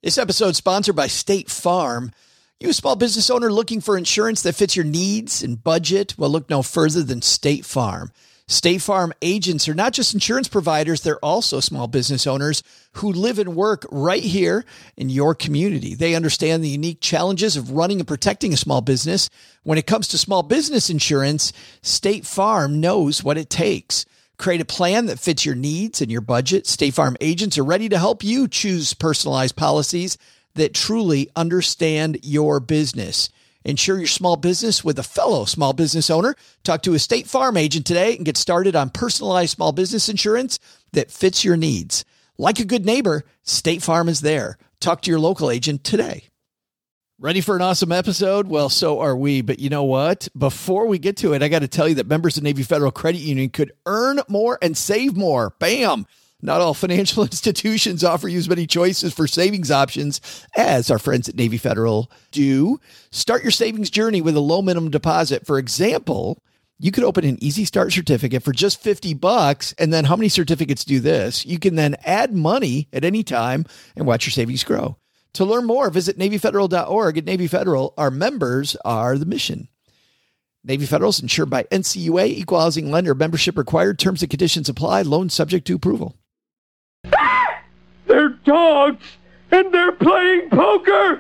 This episode is sponsored by State Farm. You a small business owner looking for insurance that fits your needs and budget? Well, look no further than State Farm. State Farm agents are not just insurance providers, they're also small business owners who live and work right here in your community. They understand the unique challenges of running and protecting a small business. When it comes to small business insurance, State Farm knows what it takes. Create a plan that fits your needs and your budget. State Farm agents are ready to help you choose personalized policies that truly understand your business. Insure your small business with a fellow small business owner. Talk to a State Farm agent today and get started on personalized small business insurance that fits your needs. Like a good neighbor, State Farm is there. Talk to your local agent today. Ready for an awesome episode? Well, so are we. But you know what? Before we get to it, I got to tell you that members of Navy Federal Credit Union could earn more and save more. Bam! Not all financial institutions offer you as many choices for savings options as our friends at Navy Federal do. Start your savings journey with a low minimum deposit. For example, you could open an Easy Start certificate for just $50. And then how many certificates do this? You can then add money at any time and watch your savings grow. To learn more, visit NavyFederal.org. At Navy Federal, our members are the mission. Navy Federal is insured by NCUA, Equal Housing Lender. Membership required. Terms and conditions apply. Loan subject to approval. They're dogs, and they're playing poker!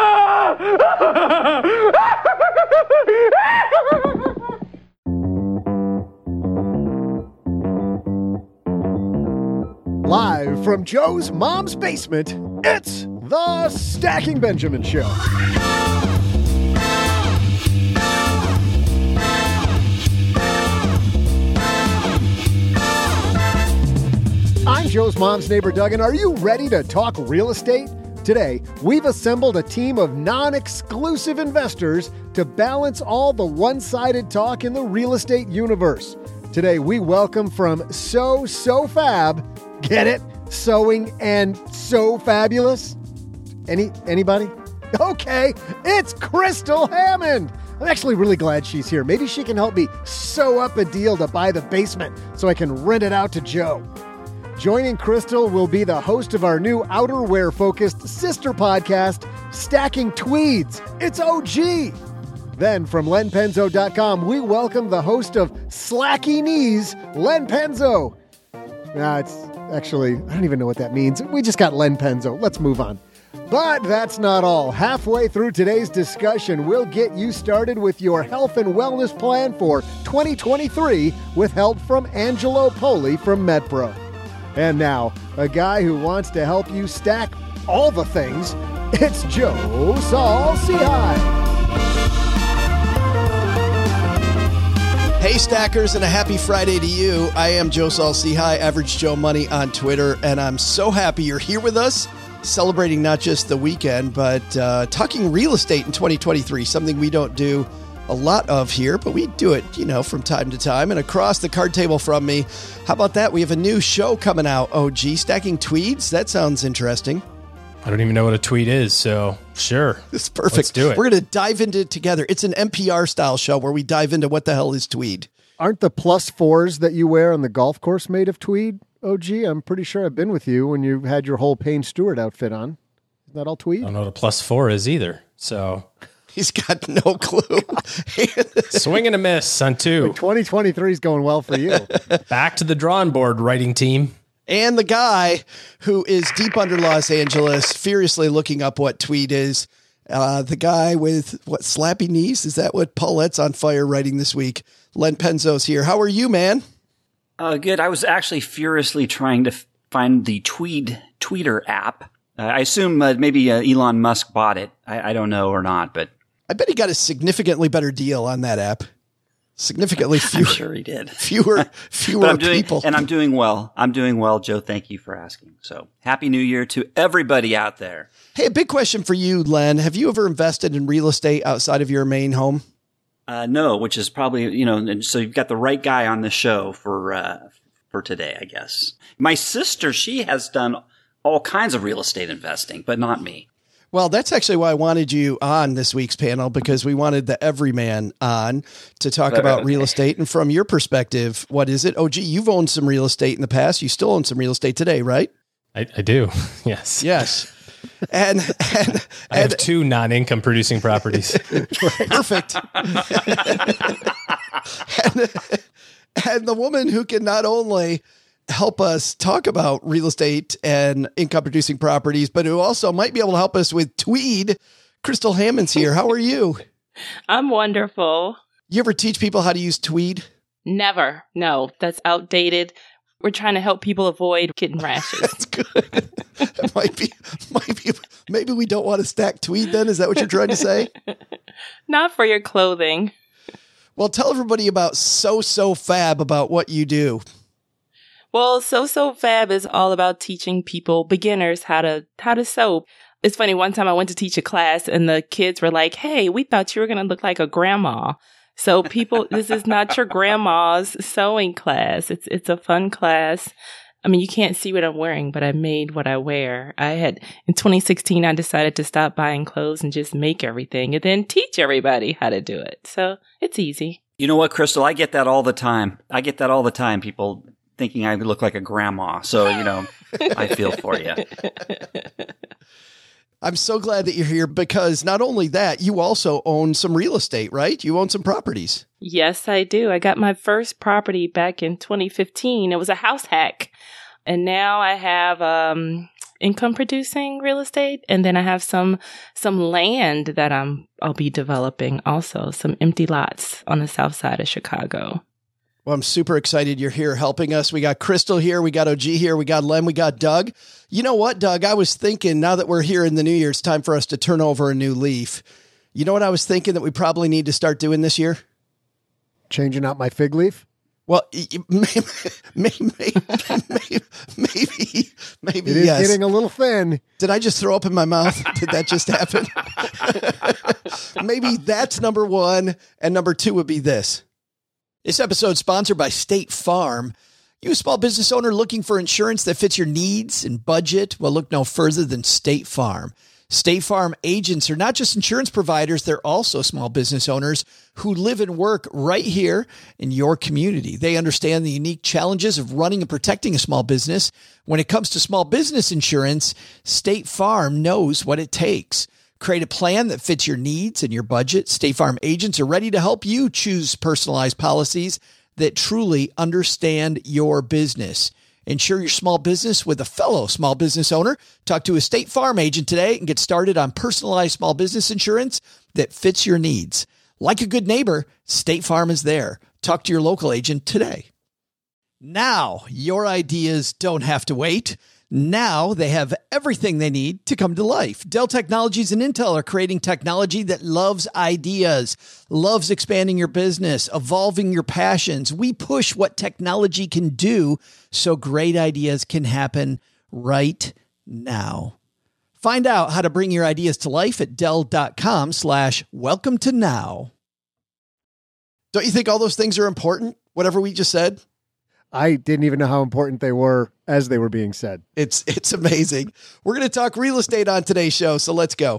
Live from Joe's mom's basement, it's the Stacking Benjamin Show. I'm Joe's mom's neighbor, Doug, and are you ready to talk real estate? Today, we've assembled a team of non-exclusive investors to balance all the one-sided talk in the real estate universe. Today, we welcome from So Fab, get it? Sewing and so fabulous? Anybody? Okay, it's Crystal Hammond. I'm actually really glad she's here. Maybe she can help me sew up a deal to buy the basement so I can rent it out to Joe. Joining Crystal will be the host of our new outerwear-focused sister podcast, Stacking Tweeds. It's OG. Then from lenpenzo.com, we welcome the host of Slacky Knees, Len Penzo. It's actually, I don't even know what that means. We just got Len Penzo. Let's move on. But that's not all. Halfway through today's discussion, we'll get you started with your health and wellness plan for 2023 with help from Angelo Poli from MedPro. And now, a guy who wants to help you stack all the things, it's Joe Saul Sehy. Hey, stackers, and a happy Friday to you. I am Joe Saul Sehy, Average Joe Money on Twitter, and I'm so happy you're here with us, celebrating not just the weekend, but talking real estate in 2023, something we don't do a lot of here, but we do it, from time to time. And across the card table from me, how about that? We have a new show coming out, OG, Stacking Tweeds. That sounds interesting. I don't even know what a tweet is, so sure. It's perfect. Let's do it. We're going to dive into it together. It's an NPR-style show where we dive into what the hell is tweed. Aren't the +4s that you wear on the golf course made of tweed, OG? I'm pretty sure I've been with you when you had your whole Payne Stewart outfit on. Isn't that all tweed? I don't know what a +4 is either, so... He's got no clue. Swing and a miss on 2. 2023 is going well for you. Back to the drawing board, writing team. And the guy who is deep under Los Angeles, furiously looking up what tweed is. The guy with, slappy knees? Is that what Paulette's on fire writing this week? Len Penzo's here. How are you, man? Good. I was actually furiously trying to find the Tweeter app. I assume maybe Elon Musk bought it. I don't know or not, but... I bet he got a significantly better deal on that app. Significantly fewer. I'm sure he did. Fewer people. And I'm doing well. I'm doing well, Joe. Thank you for asking. So happy New Year to everybody out there. Hey, a big question for you, Len. Have you ever invested in real estate outside of your main home? No, which is probably, and so you've got the right guy on the show for today, I guess. My sister, she has done all kinds of real estate investing, but not me. Well, that's actually why I wanted you on this week's panel, because we wanted the everyman on to talk about real estate. And from your perspective, what is it? OG, you've owned some real estate in the past. You still own some real estate today, right? I do. Yes. Yes. And I have 2 non-income producing properties. Perfect. and the woman who can not only help us talk about real estate and income producing properties, but who also might be able to help us with Tweed, Crystal Hammond's here. How are you? I'm wonderful. You ever teach people how to use Tweed? Never. No, that's outdated. We're trying to help people avoid getting rashes. That's good. Maybe we don't want to stack Tweed then? Is that what you're trying to say? Not for your clothing. Well, tell everybody about So Fab, about what you do. Well, So Fab is all about teaching people, beginners, how to sew. It's funny, one time I went to teach a class and the kids were like, "Hey, we thought you were going to look like a grandma." So people, this is not your grandma's sewing class. It's a fun class. I mean, you can't see what I'm wearing, but I made what I wear. In 2016, I decided to stop buying clothes and just make everything and then teach everybody how to do it. So it's easy. You know what, Crystal? I get that all the time. People thinking I look like a grandma. So, I feel for you. I'm so glad that you're here because not only that, you also own some real estate, right? You own some properties. Yes, I do. I got my first property back in 2015. It was a house hack. And now I have income producing real estate. And then I have some land that I'll be developing also, some empty lots on the south side of Chicago. Well, I'm super excited you're here helping us. We got Crystal here. We got OG here. We got Len. We got Doug. You know what, Doug? I was thinking now that we're here in the new year, it's time for us to turn over a new leaf. You know what I was thinking that we probably need to start doing this year? Changing out my fig leaf? Well, maybe It is yes. getting a little thin. Did I just throw up in my mouth? Did that just happen? Maybe that's number one. And number two would be this. This episode is sponsored by State Farm. You a small business owner looking for insurance that fits your needs and budget? Well, look no further than State Farm. State Farm agents are not just insurance providers, they're also small business owners who live and work right here in your community. They understand the unique challenges of running and protecting a small business. When it comes to small business insurance, State Farm knows what it takes. Create a plan that fits your needs and your budget. State Farm agents are ready to help you choose personalized policies that truly understand your business. Insure your small business with a fellow small business owner. Talk to a State Farm agent today and get started on personalized small business insurance that fits your needs. Like a good neighbor, State Farm is there. Talk to your local agent today. Now, your ideas don't have to wait. Now they have everything they need to come to life. Dell Technologies and Intel are creating technology that loves ideas, loves expanding your business, evolving your passions. We push what technology can do so great ideas can happen right now. Find out how to bring your ideas to life at Dell.com/welcome to now. Don't you think all those things are important? Whatever we just said? I didn't even know how important they were as they were being said. It's amazing. We're going to talk real estate on today's show, so let's go.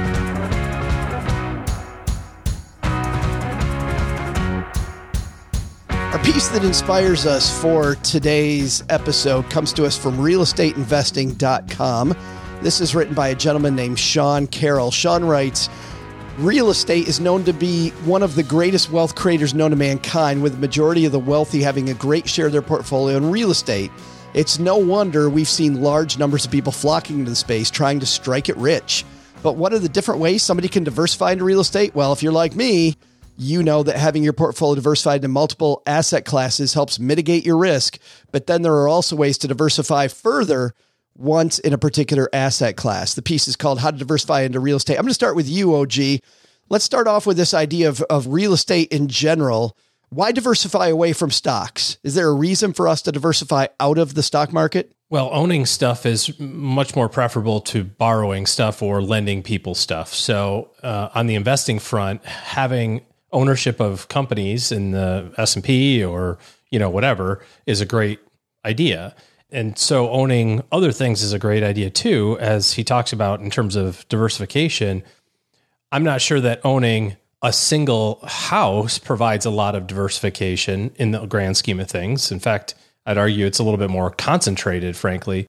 Our piece that inspires us for today's episode comes to us from realestateinvesting.com. This is written by a gentleman named Sean Carroll. Sean writes, real estate is known to be one of the greatest wealth creators known to mankind, with the majority of the wealthy having a great share of their portfolio in real estate. It's no wonder we've seen large numbers of people flocking into the space trying to strike it rich. But what are the different ways somebody can diversify into real estate? Well, if you're like me, you know that having your portfolio diversified into multiple asset classes helps mitigate your risk. But then there are also ways to diversify further once in a particular asset class. The piece is called How to Diversify into Real Estate. I'm going to start with you, OG. Let's start off with this idea of real estate in general. Why diversify away from stocks? Is there a reason for us to diversify out of the stock market? Well, owning stuff is much more preferable to borrowing stuff or lending people stuff. So on the investing front, having ownership of companies in the S&P or, whatever is a great idea. And so owning other things is a great idea too, as he talks about in terms of diversification. I'm not sure that owning a single house provides a lot of diversification in the grand scheme of things. In fact, I'd argue it's a little bit more concentrated, frankly.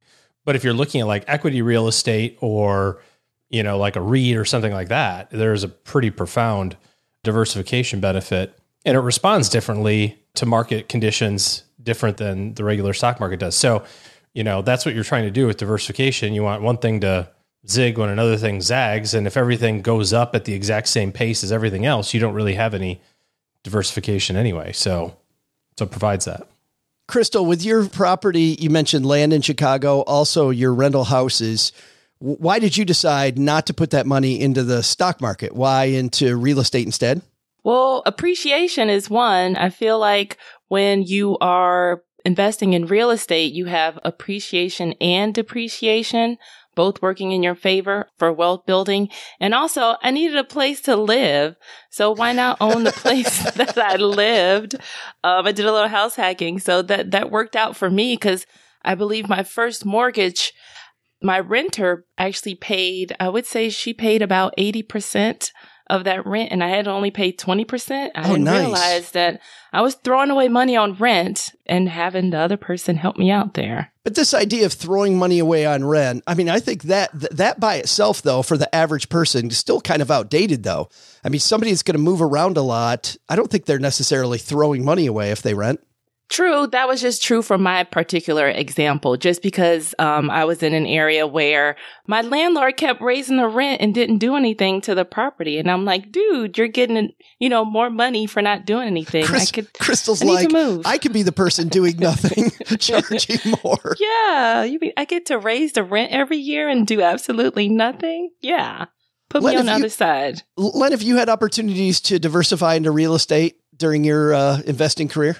But if you're looking at like equity real estate or, like a REIT or something like that, there's a pretty profound diversification benefit, and it responds differently to market conditions, different than the regular stock market does. So, that's what you're trying to do with diversification. You want one thing to zig when another thing zags. And if everything goes up at the exact same pace as everything else, you don't really have any diversification anyway. So it provides that. Crystal, with your property, you mentioned land in Chicago, also your rental houses. Why did you decide not to put that money into the stock market? Why into real estate instead? Well, appreciation is one. I feel like when you are investing in real estate, you have appreciation and depreciation, both working in your favor for wealth building. And also, I needed a place to live. So why not own the place that I lived? I did a little house hacking. So that worked out for me because I believe my first mortgage, my renter actually paid, I would say she paid about 80% of that rent, and I had only paid 20%. I didn't realize that I was throwing away money on rent and having the other person help me out there. But this idea of throwing money away on rent, I mean, I think that by itself, though, for the average person is still kind of outdated, though. I mean, somebody that's going to move around a lot, I don't think they're necessarily throwing money away if they rent. True. That was just true for my particular example, just because I was in an area where my landlord kept raising the rent and didn't do anything to the property. And I'm like, dude, you're getting, more money for not doing anything. Crystal's like, I could be the person doing nothing, charging more. Yeah. I get to raise the rent every year and do absolutely nothing. Yeah. Put me on the other side. Len, have you had opportunities to diversify into real estate during your investing career?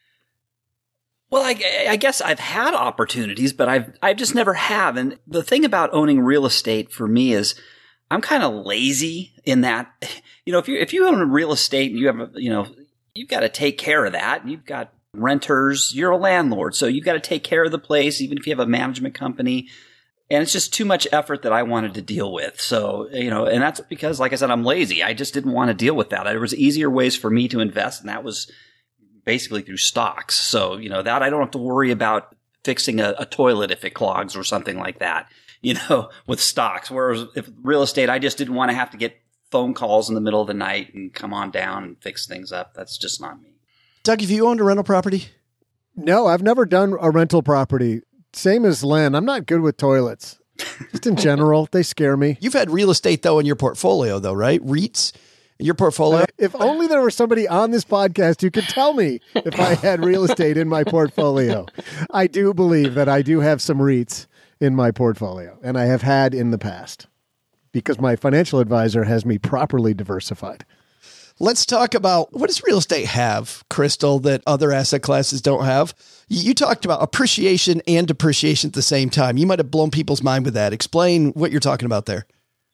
Well, I guess I've had opportunities, but I've just never have. And the thing about owning real estate for me is I'm kind of lazy in that, if you own real estate and you have, you've got to take care of that. You've got renters, you're a landlord. So you've got to take care of the place, even if you have a management company. And it's just too much effort that I wanted to deal with. So, and that's because, like I said, I'm lazy. I just didn't want to deal with that. There was easier ways for me to invest, and that was basically through stocks. So, that I don't have to worry about fixing a toilet if it clogs or something like that, with stocks. Whereas if real estate, I just didn't want to have to get phone calls in the middle of the night and come on down and fix things up. That's just not me. Doug, have you owned a rental property? No, I've never done a rental property. Same as Len. I'm not good with toilets. Just in general, they scare me. You've had real estate, though, in your portfolio, though, right? REITs? Your portfolio? If only there was somebody on this podcast who could tell me if I had real estate in my portfolio. I do believe that I do have some REITs in my portfolio, and I have had in the past because my financial advisor has me properly diversified. Let's talk about, what does real estate have, Crystal, that other asset classes don't have? You talked about appreciation and depreciation at the same time. You might have blown people's mind with that. Explain what you're talking about there.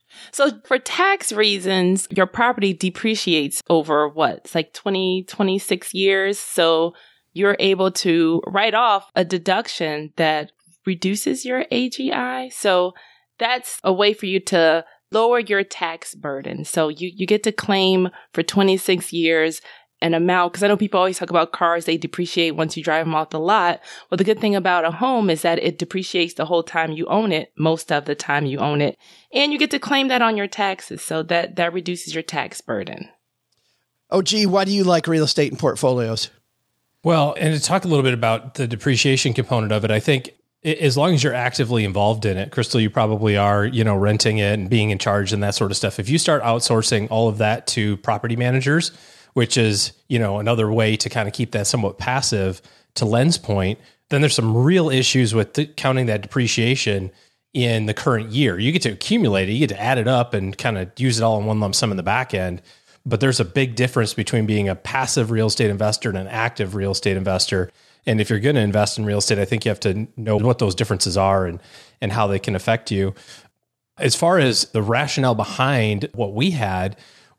So for tax reasons, your property depreciates over it's like 20, 26 years. So you're able to write off a deduction that reduces your AGI. So that's a way for you to lower your tax burden. So you get to claim for 26 years an amount, because I know people always talk about cars, they depreciate once you drive them off the lot. Well, the good thing about a home is that it depreciates the whole time you own it, most of the time you own it. And you get to claim that on your taxes. So that reduces your tax burden. Oh, gee, why do you like real estate and portfolios? Well, and to talk a little bit about the depreciation component of it, I think as long as you're actively involved in it, Crystal, you probably are, renting it and being in charge and that sort of stuff. If you start outsourcing all of that to property managers, which is, another way to kind of keep that somewhat passive, to Len's point, then there's some real issues with counting that depreciation in the current year. You get to accumulate it, you get to add it up and kind of use it all in one lump sum in the back end. But there's a big difference between being a passive real estate investor and an active real estate investor. And if you're going to invest in real estate, I think you have to know what those differences are and how they can affect you. As far as the rationale behind what we had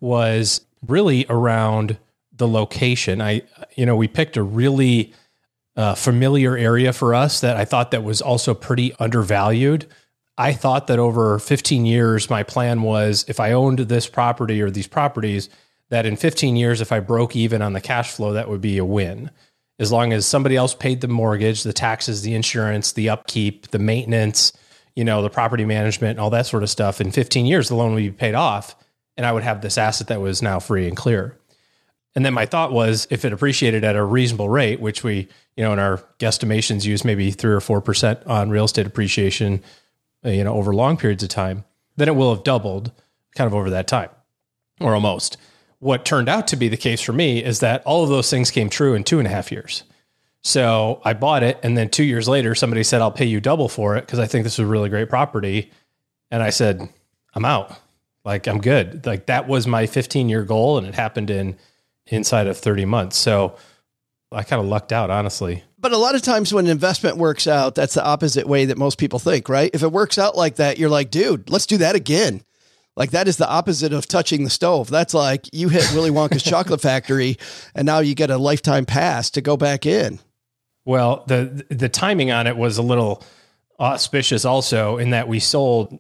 was really around the location. We picked a really familiar area for us that I thought that was also pretty undervalued. I thought that over 15 years, my plan was if I owned this property or these properties, that in 15 years, if I broke even on the cash flow, that would be a win. as long as somebody else paid the mortgage, the taxes, the insurance, the upkeep, the maintenance, the property management, all that sort of stuff. In 15 years, the loan would be paid off and I would have this asset that was now free and clear. And then my thought was, if it appreciated at a reasonable rate, which we, in our guesstimations use maybe 3 or 4% on real estate appreciation, over long periods of time, then it will have doubled kind of over that time, or almost. What turned out to be the case for me is that all of those things came true in 2.5 years. So I bought it, and then 2 years later, somebody said, I'll pay you double for it because I think this is a really great property. And I said, I'm out. Like, I'm good. Like, that was my 15-year goal, and it happened inside of 30 months. So I kind of lucked out, honestly. But a lot of times when an investment works out, that's the opposite way that most people think, right? If it works out like that, you're like, dude, let's do that again. Like, that is the opposite of touching the stove. That's like you hit Willy Wonka's chocolate factory and now you get a lifetime pass to go back in. Well, the timing on it was a little auspicious also, in that we closed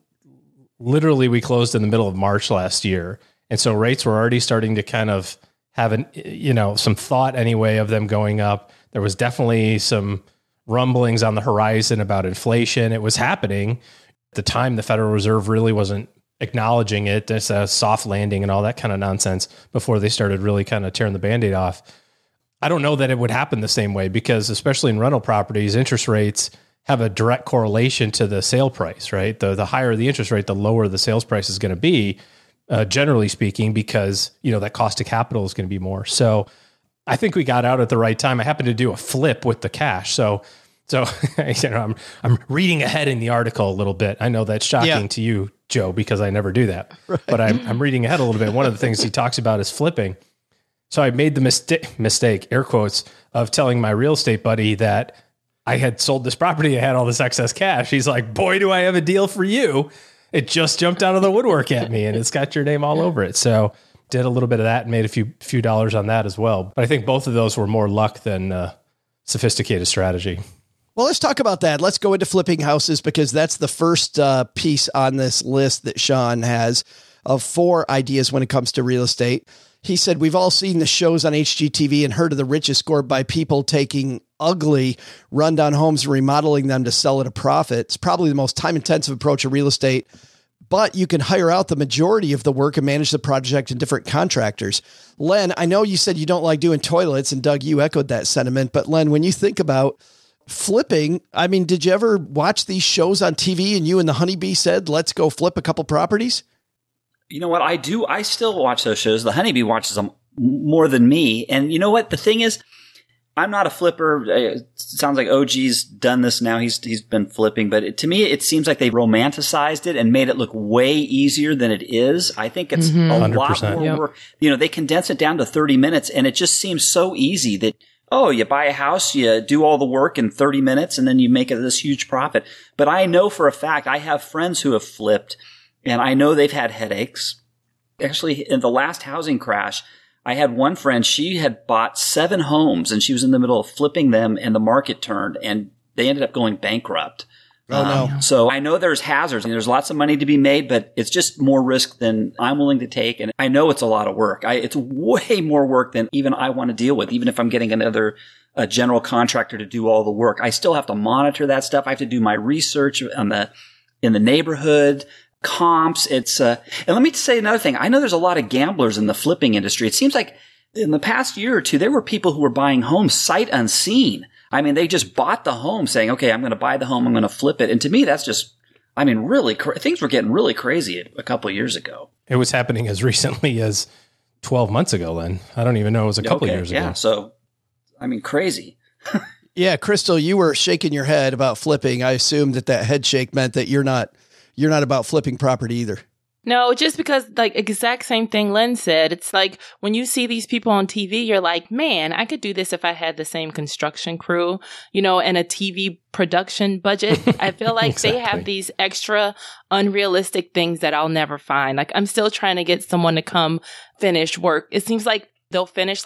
in the middle of March last year. And so rates were already starting to kind of have some thought anyway of them going up. There was definitely some rumblings on the horizon about inflation. It was happening at the time. The Federal Reserve really wasn't acknowledging it. It's a soft landing and all that kind of nonsense before they started really kind of tearing the Band-Aid off. I don't know that it would happen the same way, because especially in rental properties, interest rates have a direct correlation to the sale price, right? The higher the interest rate, the lower the sales price is going to be, generally speaking, because, that cost of capital is going to be more. So I think we got out at the right time. I happened to do a flip with the cash. So I'm reading ahead in the article a little bit. I know that's shocking to you, Joe, because I never do that, right. But I'm reading ahead a little bit. One of the things he talks about is flipping. So I made the mistake, air quotes, of telling my real estate buddy that I had sold this property. I had all this excess cash. He's like, boy, do I have a deal for you. It just jumped out of the woodwork at me, and it's got your name all over it. So did a little bit of that and made a few dollars on that as well. But I think both of those were more luck than sophisticated strategy. Well, let's talk about that. Let's go into flipping houses, because that's the first piece on this list that Sean has of 4 ideas when it comes to real estate. He said, we've all seen the shows on HGTV and heard of the riches scored by people taking ugly rundown homes and remodeling them to sell at a profit. It's probably the most time-intensive approach to real estate, but you can hire out the majority of the work and manage the project in different contractors. Len, I know you said you don't like doing toilets, and Doug, you echoed that sentiment. But Len, when you think about flipping, I mean, did you ever watch these shows on TV and you and the honeybee said, let's go flip a couple properties? You know what I do? I still watch those shows. The honeybee watches them more than me. And you know what? The thing is, I'm not a flipper. It sounds like OG's done this now. He's been flipping, but to me, it seems like they romanticized it and made it look way easier than it is. I think it's a lot more work. They condense it down to 30 minutes, and it just seems so easy that, you buy a house, you do all the work in 30 minutes, and then you make it this huge profit. But I know for a fact, I have friends who have flipped, and I know they've had headaches. Actually, in the last housing crash, I had one friend, she had bought 7 homes, and she was in the middle of flipping them, and the market turned, and they ended up going bankrupt. Oh, no. So I know there's hazards, and there's lots of money to be made, but it's just more risk than I'm willing to take. And I know it's a lot of work. It's way more work than even I want to deal with, even if I'm getting another general contractor to do all the work. I still have to monitor that stuff. I have to do my research in the neighborhood, comps. And let me say another thing. I know there's a lot of gamblers in the flipping industry. It seems like in the past year or two, there were people who were buying homes sight unseen. I mean, they just bought the home saying, okay, I'm going to buy the home, I'm going to flip it. And to me, that's just, really, things were getting really crazy a couple of years ago. It was happening as recently as 12 months ago, Len. I don't even know. It was a couple of years ago. Yeah. So, crazy. Yeah. Crystal, you were shaking your head about flipping. I assumed that head shake meant that you're not about flipping property either. No, just because exact same thing Len said. It's like when you see these people on TV, you're like, man, I could do this if I had the same construction crew, and a TV production budget. I feel like Exactly. They have these extra unrealistic things that I'll never find. Like, I'm still trying to get someone to come finish work. It seems like they'll finish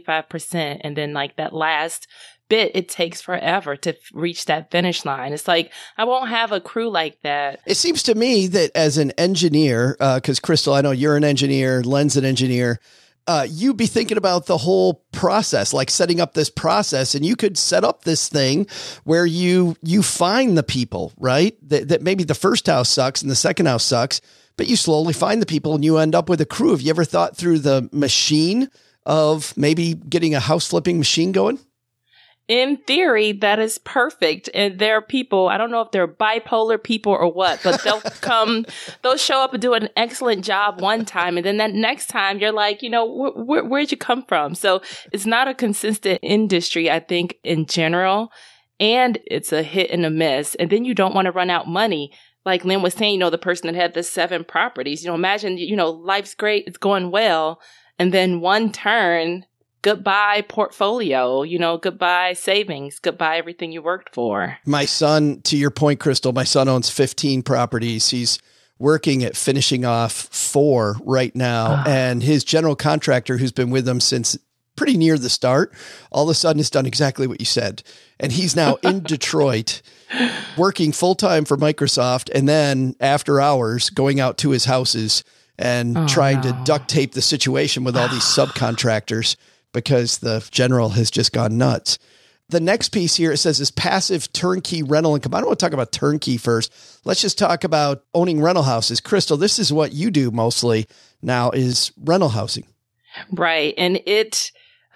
95%, and then that last bit, it takes forever to reach that finish line. It's like, I won't have a crew like that. It seems to me that as an engineer, because Crystal, I know you're an engineer, Len's an engineer, you'd be thinking about the whole process, like setting up this process, and you could set up this thing where you find the people, right? That maybe the first house sucks and the second house sucks, but you slowly find the people and you end up with a crew. Have you ever thought through the machine of maybe getting a house flipping machine going? In theory, that is perfect. And there are people, I don't know if they're bipolar people or what, but they'll show up and do an excellent job one time. And then that next time you're like, where'd you come from? So it's not a consistent industry, I think, in general. And it's a hit and a miss. And then you don't want to run out money. Like Lynn was saying, the person that had the 7 properties, imagine, life's great. It's going well. And then one turn, goodbye portfolio, goodbye savings, goodbye everything you worked for. My son, to your point, Crystal, my son owns 15 properties. He's working at finishing off 4 right now. And his general contractor, who's been with him since pretty near the start, all of a sudden has done exactly what you said. And he's now in Detroit working full-time for Microsoft. And then after hours going out to his houses and trying to duct tape the situation with all these subcontractors, because the general has just gone nuts. The next piece here, it says, is passive turnkey rental income. I don't want to talk about turnkey first. Let's just talk about owning rental houses. Crystal, this is what you do mostly now, is rental housing. Right. And it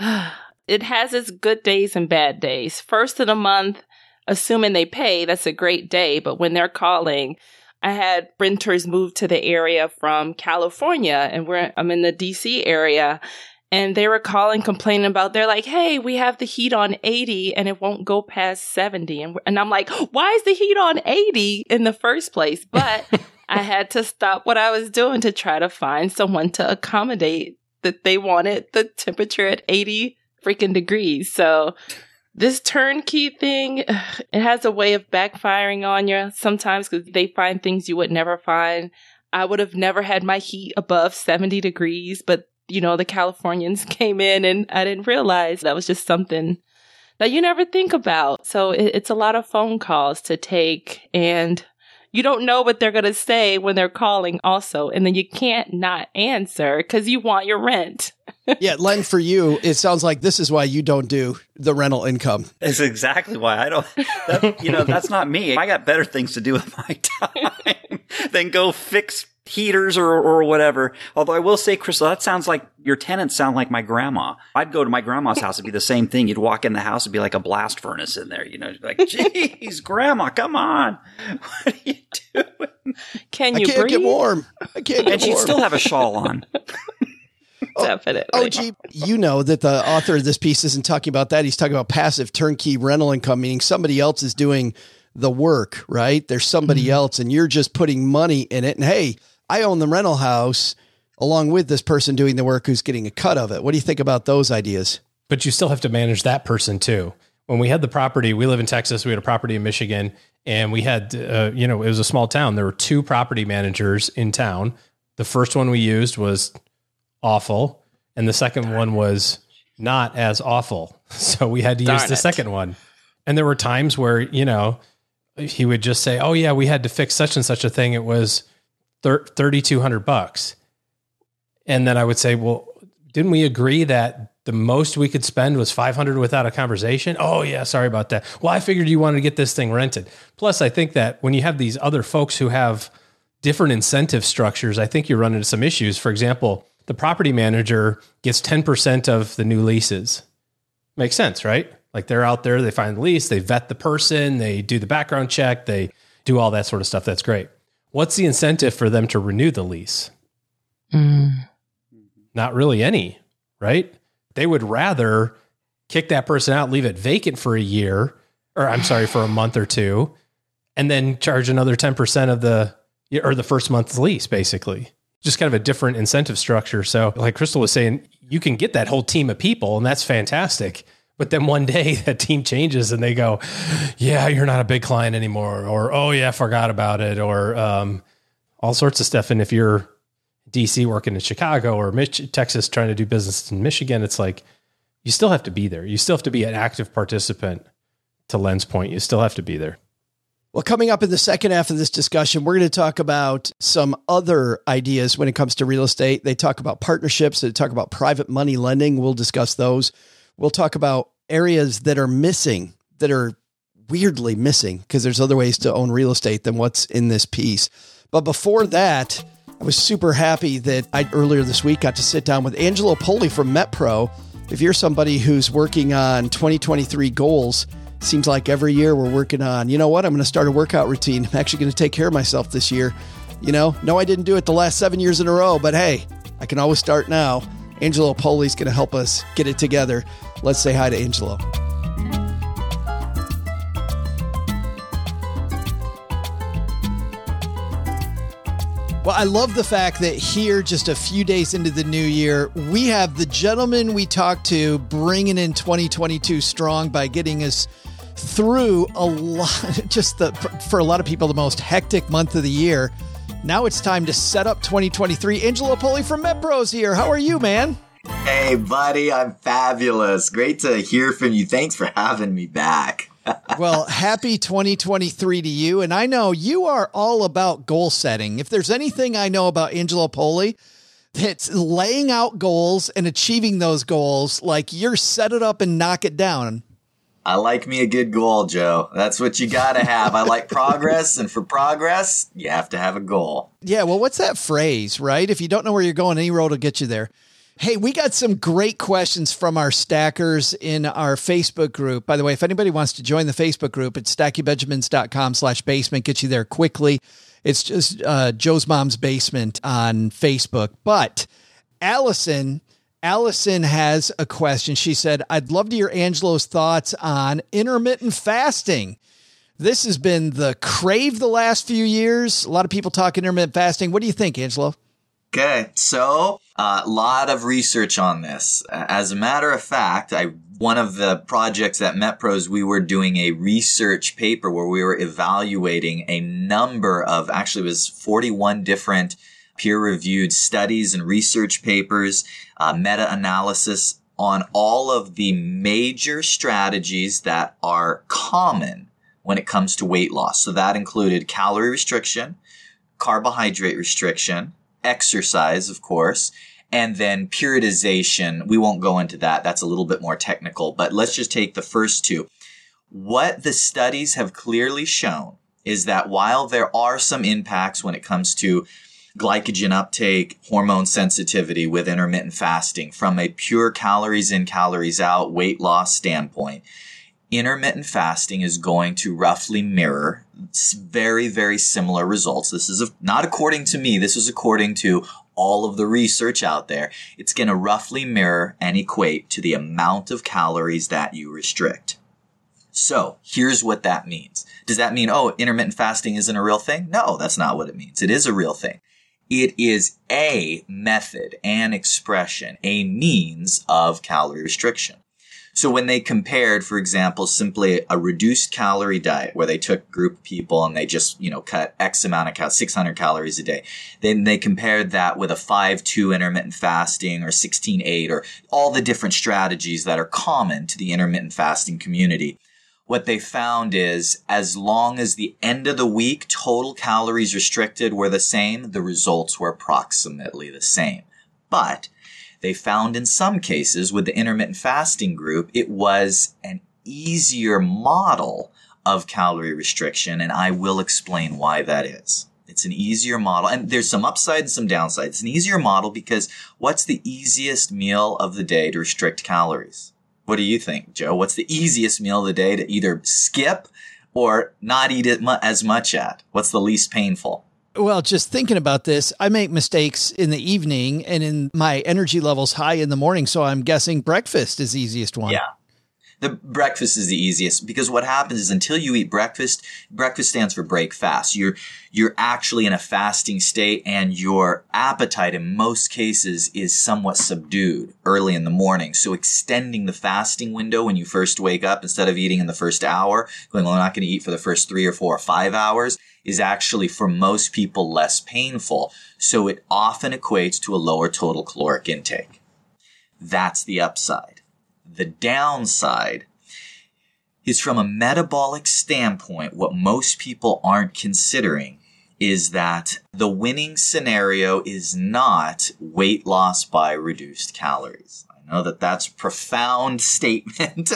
has its good days and bad days. First of the month, assuming they pay, that's a great day. But when they're calling, I had renters move to the area from California, and I'm in the DC area. And they were calling, complaining about, they're like, hey, we have the heat on 80 and it won't go past 70. And I'm like, why is the heat on 80 in the first place? But I had to stop what I was doing to try to find someone to accommodate that they wanted the temperature at 80 freaking degrees. So this turnkey thing, it has a way of backfiring on you sometimes because they find things you would never find. I would have never had my heat above 70 degrees, but the Californians came in and I didn't realize that was just something that you never think about. So it's a lot of phone calls to take, and you don't know what they're going to say when they're calling also. And then you can't not answer because you want your rent. Yeah, Len, for you, it sounds like this is why you don't do the rental income. That's exactly why I don't. That's not me. I got better things to do with my time than go fix heaters or whatever. Although I will say, Crystal, that sounds like your tenants sound like my grandma. I'd go to my grandma's house. It'd be the same thing. You'd walk in the house, it'd be like a blast furnace in there. Like, geez, grandma, come on. What are you doing? Can you breathe? I can't get warm. And she'd still have a shawl on. Definitely. OG, you know that the author of this piece isn't talking about that. He's talking about passive turnkey rental income, meaning somebody else is doing the work, right? There's somebody else and you're just putting money in it. And hey, I own the rental house along with this person doing the work who's getting a cut of it. What do you think about those ideas? But you still have to manage that person too. When we had the property, we live in Texas, we had a property in Michigan, and we had, it was a small town. There were 2 property managers in town. The first one we used was awful, and the second one was not as awful. So we had to use the second one. And there were times where, he would just say, oh yeah, we had to fix such and such a thing. It was $3,200. And then I would say, well, didn't we agree that the most we could spend was $500 without a conversation? Oh yeah, sorry about that. Well, I figured you wanted to get this thing rented. Plus, I think that when you have these other folks who have different incentive structures, I think you run into some issues. For example, the property manager gets 10% of the new leases. Makes sense, right? Like they're out there, they find the lease, they vet the person, they do the background check, they do all that sort of stuff. That's great. What's the incentive for them to renew the lease? Not really any, right? They would rather kick that person out, leave it vacant for a year, or I'm sorry, for a month or 2, and then charge another 10% of the first month's lease, basically. Just kind of a different incentive structure. So like Crystal was saying, you can get that whole team of people and that's fantastic. But then one day that team changes and they go, yeah, you're not a big client anymore. Or, oh yeah, I forgot about it. Or all sorts of stuff. And if you're DC working in Chicago or Texas trying to do business in Michigan, it's like, you still have to be there. You still have to be an active participant. To Len's point, you still have to be there. Well, coming up in the second half of this discussion, we're going to talk about some other ideas when it comes to real estate. They talk about partnerships. They talk about private money lending. We'll discuss those. We'll talk about areas that are missing, that are weirdly missing, because there's other ways to own real estate than what's in this piece. But before that, I was super happy that I earlier this week got to sit down with Angelo Poli from MetPro. If you're somebody who's working on 2023 goals, seems like every year we're working on, you know what, I'm going to start a workout routine. I'm actually going to take care of myself this year. No, I didn't do it the last 7 years in a row, but hey, I can always start now. Angelo Poli is going to help us get it together. Let's say hi to Angelo. Well, I love the fact that here, just a few days into the new year, we have the gentleman we talked to bringing in 2022 strong by getting us through a lot, for a lot of people, the most hectic month of the year. Now it's time to set up 2023. Angelo Poli from MetPro's here. How are you, man? Hey, buddy, I'm fabulous. Great to hear from you. Thanks for having me back. Well, happy 2023 to you. And I know you are all about goal setting. If there's anything I know about Angelo Poli, it's laying out goals and achieving those goals. Like you're set it up and knock it down. I like me a good goal, Joe. That's what you got to have. I like progress. And for progress, you have to have a goal. Yeah. Well, what's that phrase, right? If you don't know where you're going, any road will get you there. Hey, we got some great questions from our stackers in our Facebook group. By the way, if anybody wants to join the Facebook group, it's stackingbenjamins.com/basement. Get you there quickly. It's just Joe's Mom's Basement on Facebook. But Allison has a question. She said, I'd love to hear Angelo's thoughts on intermittent fasting. This has been the crave the last few years. A lot of people talk intermittent fasting. What do you think, Angelo? Okay, so a lot of research on this. As a matter of fact, one of the projects at MetPro's, we were doing a research paper where we were evaluating a number of, actually it was 41 different peer-reviewed studies and research papers, meta-analysis on all of the major strategies that are common when it comes to weight loss. So that included calorie restriction, carbohydrate restriction, exercise, of course, and then periodization. We won't go into that. That's a little bit more technical, but let's just take the first two. What the studies have clearly shown is that while there are some impacts when it comes to glycogen uptake, hormone sensitivity with intermittent fasting from a pure calories in, calories out weight loss standpoint, intermittent fasting is going to roughly mirror very, very similar results. This is not according to me. This is according to all of the research out there. It's going to roughly mirror and equate to the amount of calories that you restrict. So here's what that means. Does that mean, intermittent fasting isn't a real thing? No, that's not what it means. It is a real thing. It is a method, an expression, a means of calorie restriction. So when they compared, for example, simply a reduced calorie diet where they took a group of people and they just, cut X amount of 600 calories a day, then they compared that with a 5-2 intermittent fasting or 16-8 or all the different strategies that are common to the intermittent fasting community. What they found is as long as the end of the week total calories restricted were the same, the results were approximately the same. But they found in some cases with the intermittent fasting group, it was an easier model of calorie restriction, and I will explain why that is. It's an easier model, and there's some upside and some downside. It's an easier model because what's the easiest meal of the day to restrict calories? What do you think, Joe? What's the easiest meal of the day to either skip or not eat it as much at? What's the least painful? Well, just thinking about this, I make mistakes in the evening and in my energy levels high in the morning. So I'm guessing breakfast is the easiest one. Yeah. The breakfast is the easiest because what happens is until you eat breakfast stands for break fast. You're actually in a fasting state and your appetite in most cases is somewhat subdued early in the morning. So extending the fasting window when you first wake up instead of eating in the first hour, going, well, I'm not going to eat for the first 3 or 4 or 5 hours is actually for most people less painful. So it often equates to a lower total caloric intake. That's the upside. The downside, is from a metabolic standpoint, what most people aren't considering is that the winning scenario is not weight loss by reduced calories. I know that that's a profound statement,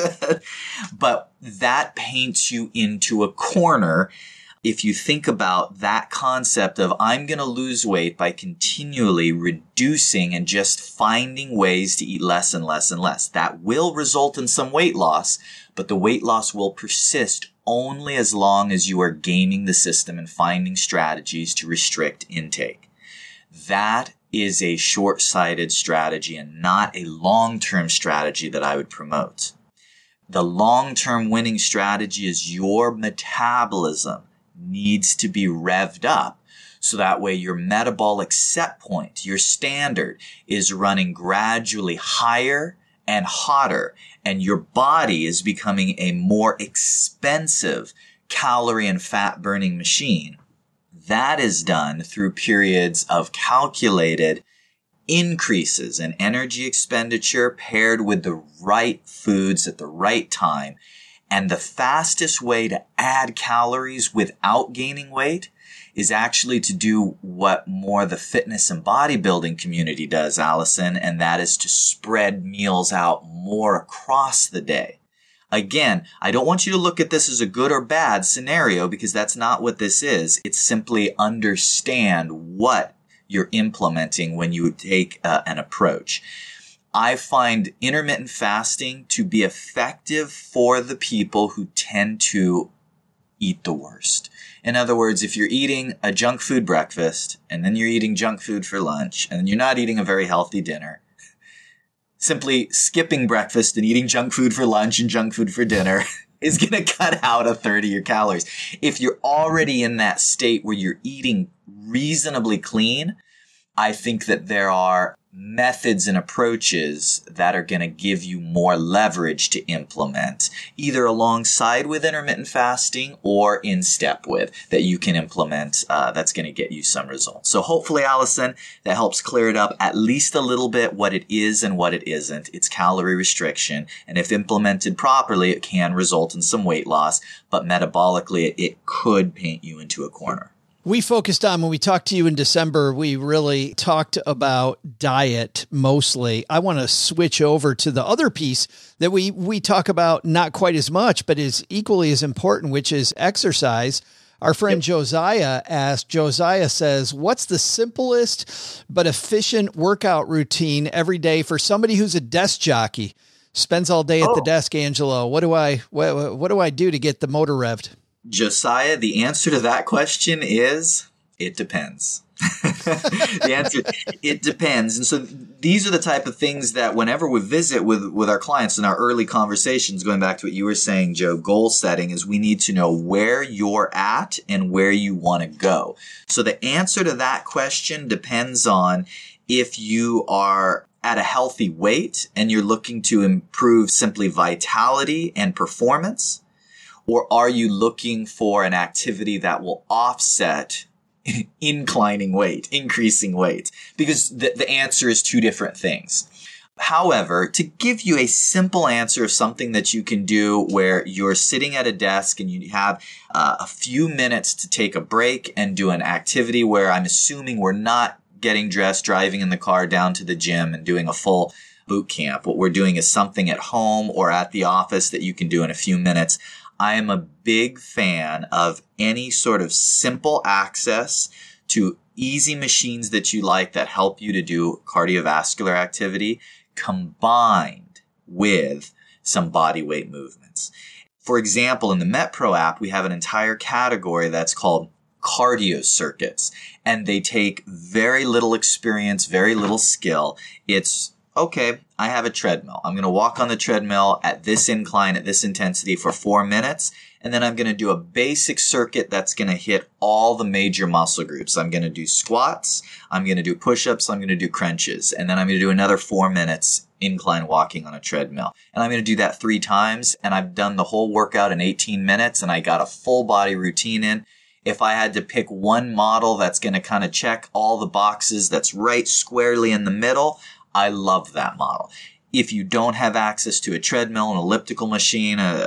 but that paints you into a corner. If you think about that concept of I'm going to lose weight by continually reducing and just finding ways to eat less and less and less, that will result in some weight loss, but the weight loss will persist only as long as you are gaming the system and finding strategies to restrict intake. That is a short-sighted strategy and not a long-term strategy that I would promote. The long-term winning strategy is your metabolism needs to be revved up so that way your metabolic set point, your standard, is running gradually higher and hotter, and your body is becoming a more expensive calorie and fat burning machine. That is done through periods of calculated increases in energy expenditure paired with the right foods at the right time. And the fastest way to add calories without gaining weight is actually to do what more the fitness and bodybuilding community does, Allison, and that is to spread meals out more across the day. Again, I don't want you to look at this as a good or bad scenario because that's not what this is. It's simply understand what you're implementing when you take an approach. I find intermittent fasting to be effective for the people who tend to eat the worst. In other words, if you're eating a junk food breakfast and then you're eating junk food for lunch and you're not eating a very healthy dinner, simply skipping breakfast and eating junk food for lunch and junk food for dinner is going to cut out a third of your calories. If you're already in that state where you're eating reasonably clean, I think that there are methods and approaches that are going to give you more leverage to implement, either alongside with intermittent fasting or in step with, that you can implement that's going to get you some results. So hopefully, Allison, that helps clear it up at least a little bit what it is and what it isn't. It's calorie restriction, and if implemented properly, it can result in some weight loss, but metabolically, it could paint you into a corner. We focused on, when we talked to you in December, we really talked about diet mostly. I want to switch over to the other piece that we talk about not quite as much, but is equally as important, which is exercise. Our friend Josiah asked, Josiah says, what's the simplest but efficient workout routine every day for somebody who's a desk jockey, spends all day at the desk, Angelo? What do I do to get the motor revved? Josiah, the answer to that question is, it depends. The answer, it depends. And so these are the type of things that whenever we visit with our clients in our early conversations, going back to what you were saying, Joe, goal setting is we need to know where you're at and where you want to go. So the answer to that question depends on if you are at a healthy weight and you're looking to improve simply vitality and performance, or are you looking for an activity that will offset inclining weight, increasing weight? Because the answer is two different things. However, to give you a simple answer of something that you can do where you're sitting at a desk and you have a few minutes to take a break and do an activity where I'm assuming we're not getting dressed, driving in the car down to the gym and doing a full boot camp. What we're doing is something at home or at the office that you can do in a few minutes. I am a big fan of any sort of simple access to easy machines that you like that help you to do cardiovascular activity combined with some body weight movements. For example, in the MetPro app, we have an entire category that's called cardio circuits, and they take very little experience, very little skill. It's okay, I have a treadmill. I'm going to walk on the treadmill at this incline, at this intensity for 4 minutes. And then I'm going to do a basic circuit that's going to hit all the major muscle groups. I'm going to do squats. I'm going to do push-ups. I'm going to do crunches. And then I'm going to do another 4 minutes incline walking on a treadmill. And I'm going to do that 3 times. And I've done the whole workout in 18 minutes and I got a full body routine in. If I had to pick one model that's going to kind of check all the boxes that's right squarely in the middle, I love that model. If you don't have access to a treadmill, an elliptical machine, a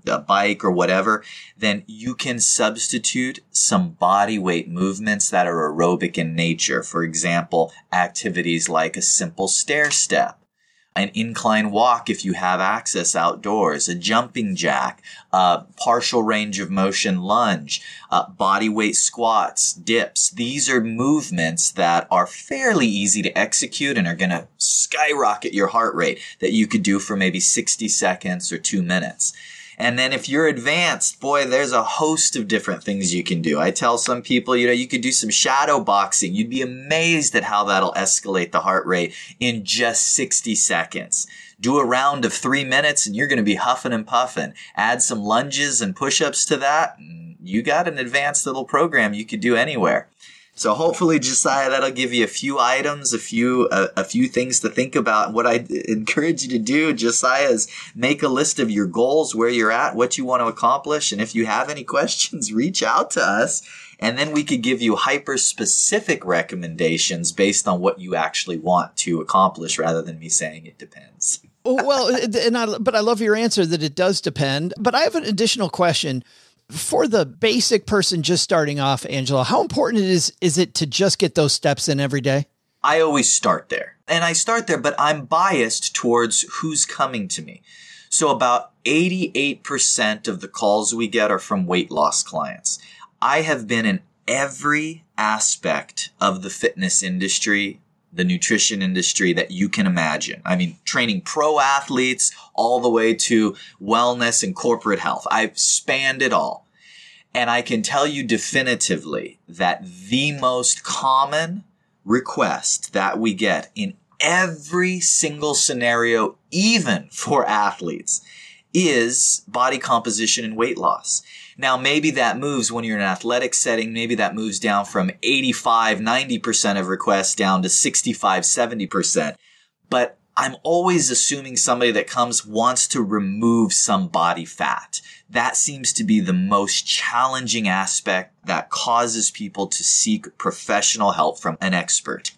a bike or whatever, then you can substitute some body weight movements that are aerobic in nature. For example, activities like a simple stair step, an incline walk if you have access outdoors, a jumping jack, a partial range of motion lunge, body weight squats, dips. These are movements that are fairly easy to execute and are going to skyrocket your heart rate that you could do for maybe 60 seconds or 2 minutes. And then if you're advanced, boy, there's a host of different things you can do. I tell some people, you could do some shadow boxing. You'd be amazed at how that'll escalate the heart rate in just 60 seconds. Do a round of 3 minutes and you're going to be huffing and puffing. Add some lunges and push-ups to that. And you got an advanced little program you could do anywhere. So hopefully, Josiah, that'll give you a few items, a few things to think about. And what I encourage you to do, Josiah, is make a list of your goals, where you're at, what you want to accomplish. And if you have any questions, reach out to us. And then we could give you hyper-specific recommendations based on what you actually want to accomplish rather than me saying it depends. Well, but I love your answer that it does depend. But I have an additional question. For the basic person just starting off, Angela, how important is it to just get those steps in every day? I always start there. And I start there, but I'm biased towards who's coming to me. So about 88% of the calls we get are from weight loss clients. I have been in every aspect of the fitness industry, the nutrition industry that you can imagine. I mean, training pro athletes all the way to wellness and corporate health. I've spanned it all. And I can tell you definitively that the most common request that we get in every single scenario, even for athletes, is body composition and weight loss. Now, maybe that moves when you're in an athletic setting. Maybe that moves down from 85, 90% of requests down to 65, 70%. But I'm always assuming somebody that comes wants to remove some body fat. That seems to be the most challenging aspect that causes people to seek professional help from an expert.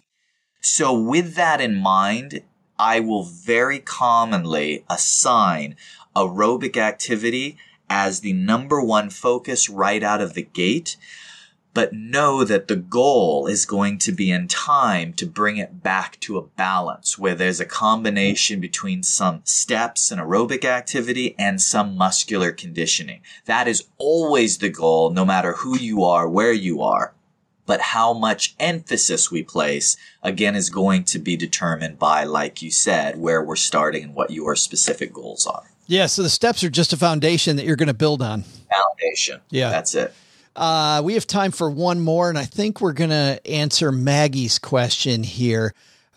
So with that in mind, I will very commonly assign aerobic activity as the number one focus right out of the gate, but know that the goal is going to be in time to bring it back to a balance where there's a combination between some steps and aerobic activity and some muscular conditioning. That is always the goal, no matter who you are, where you are. But how much emphasis we place, again, is going to be determined by, like you said, where we're starting and what your specific goals are. Yeah, so the steps are just a foundation that you're going to build on. Foundation. Yeah. That's it. We have time for one more, and I think we're going to answer Maggie's question here.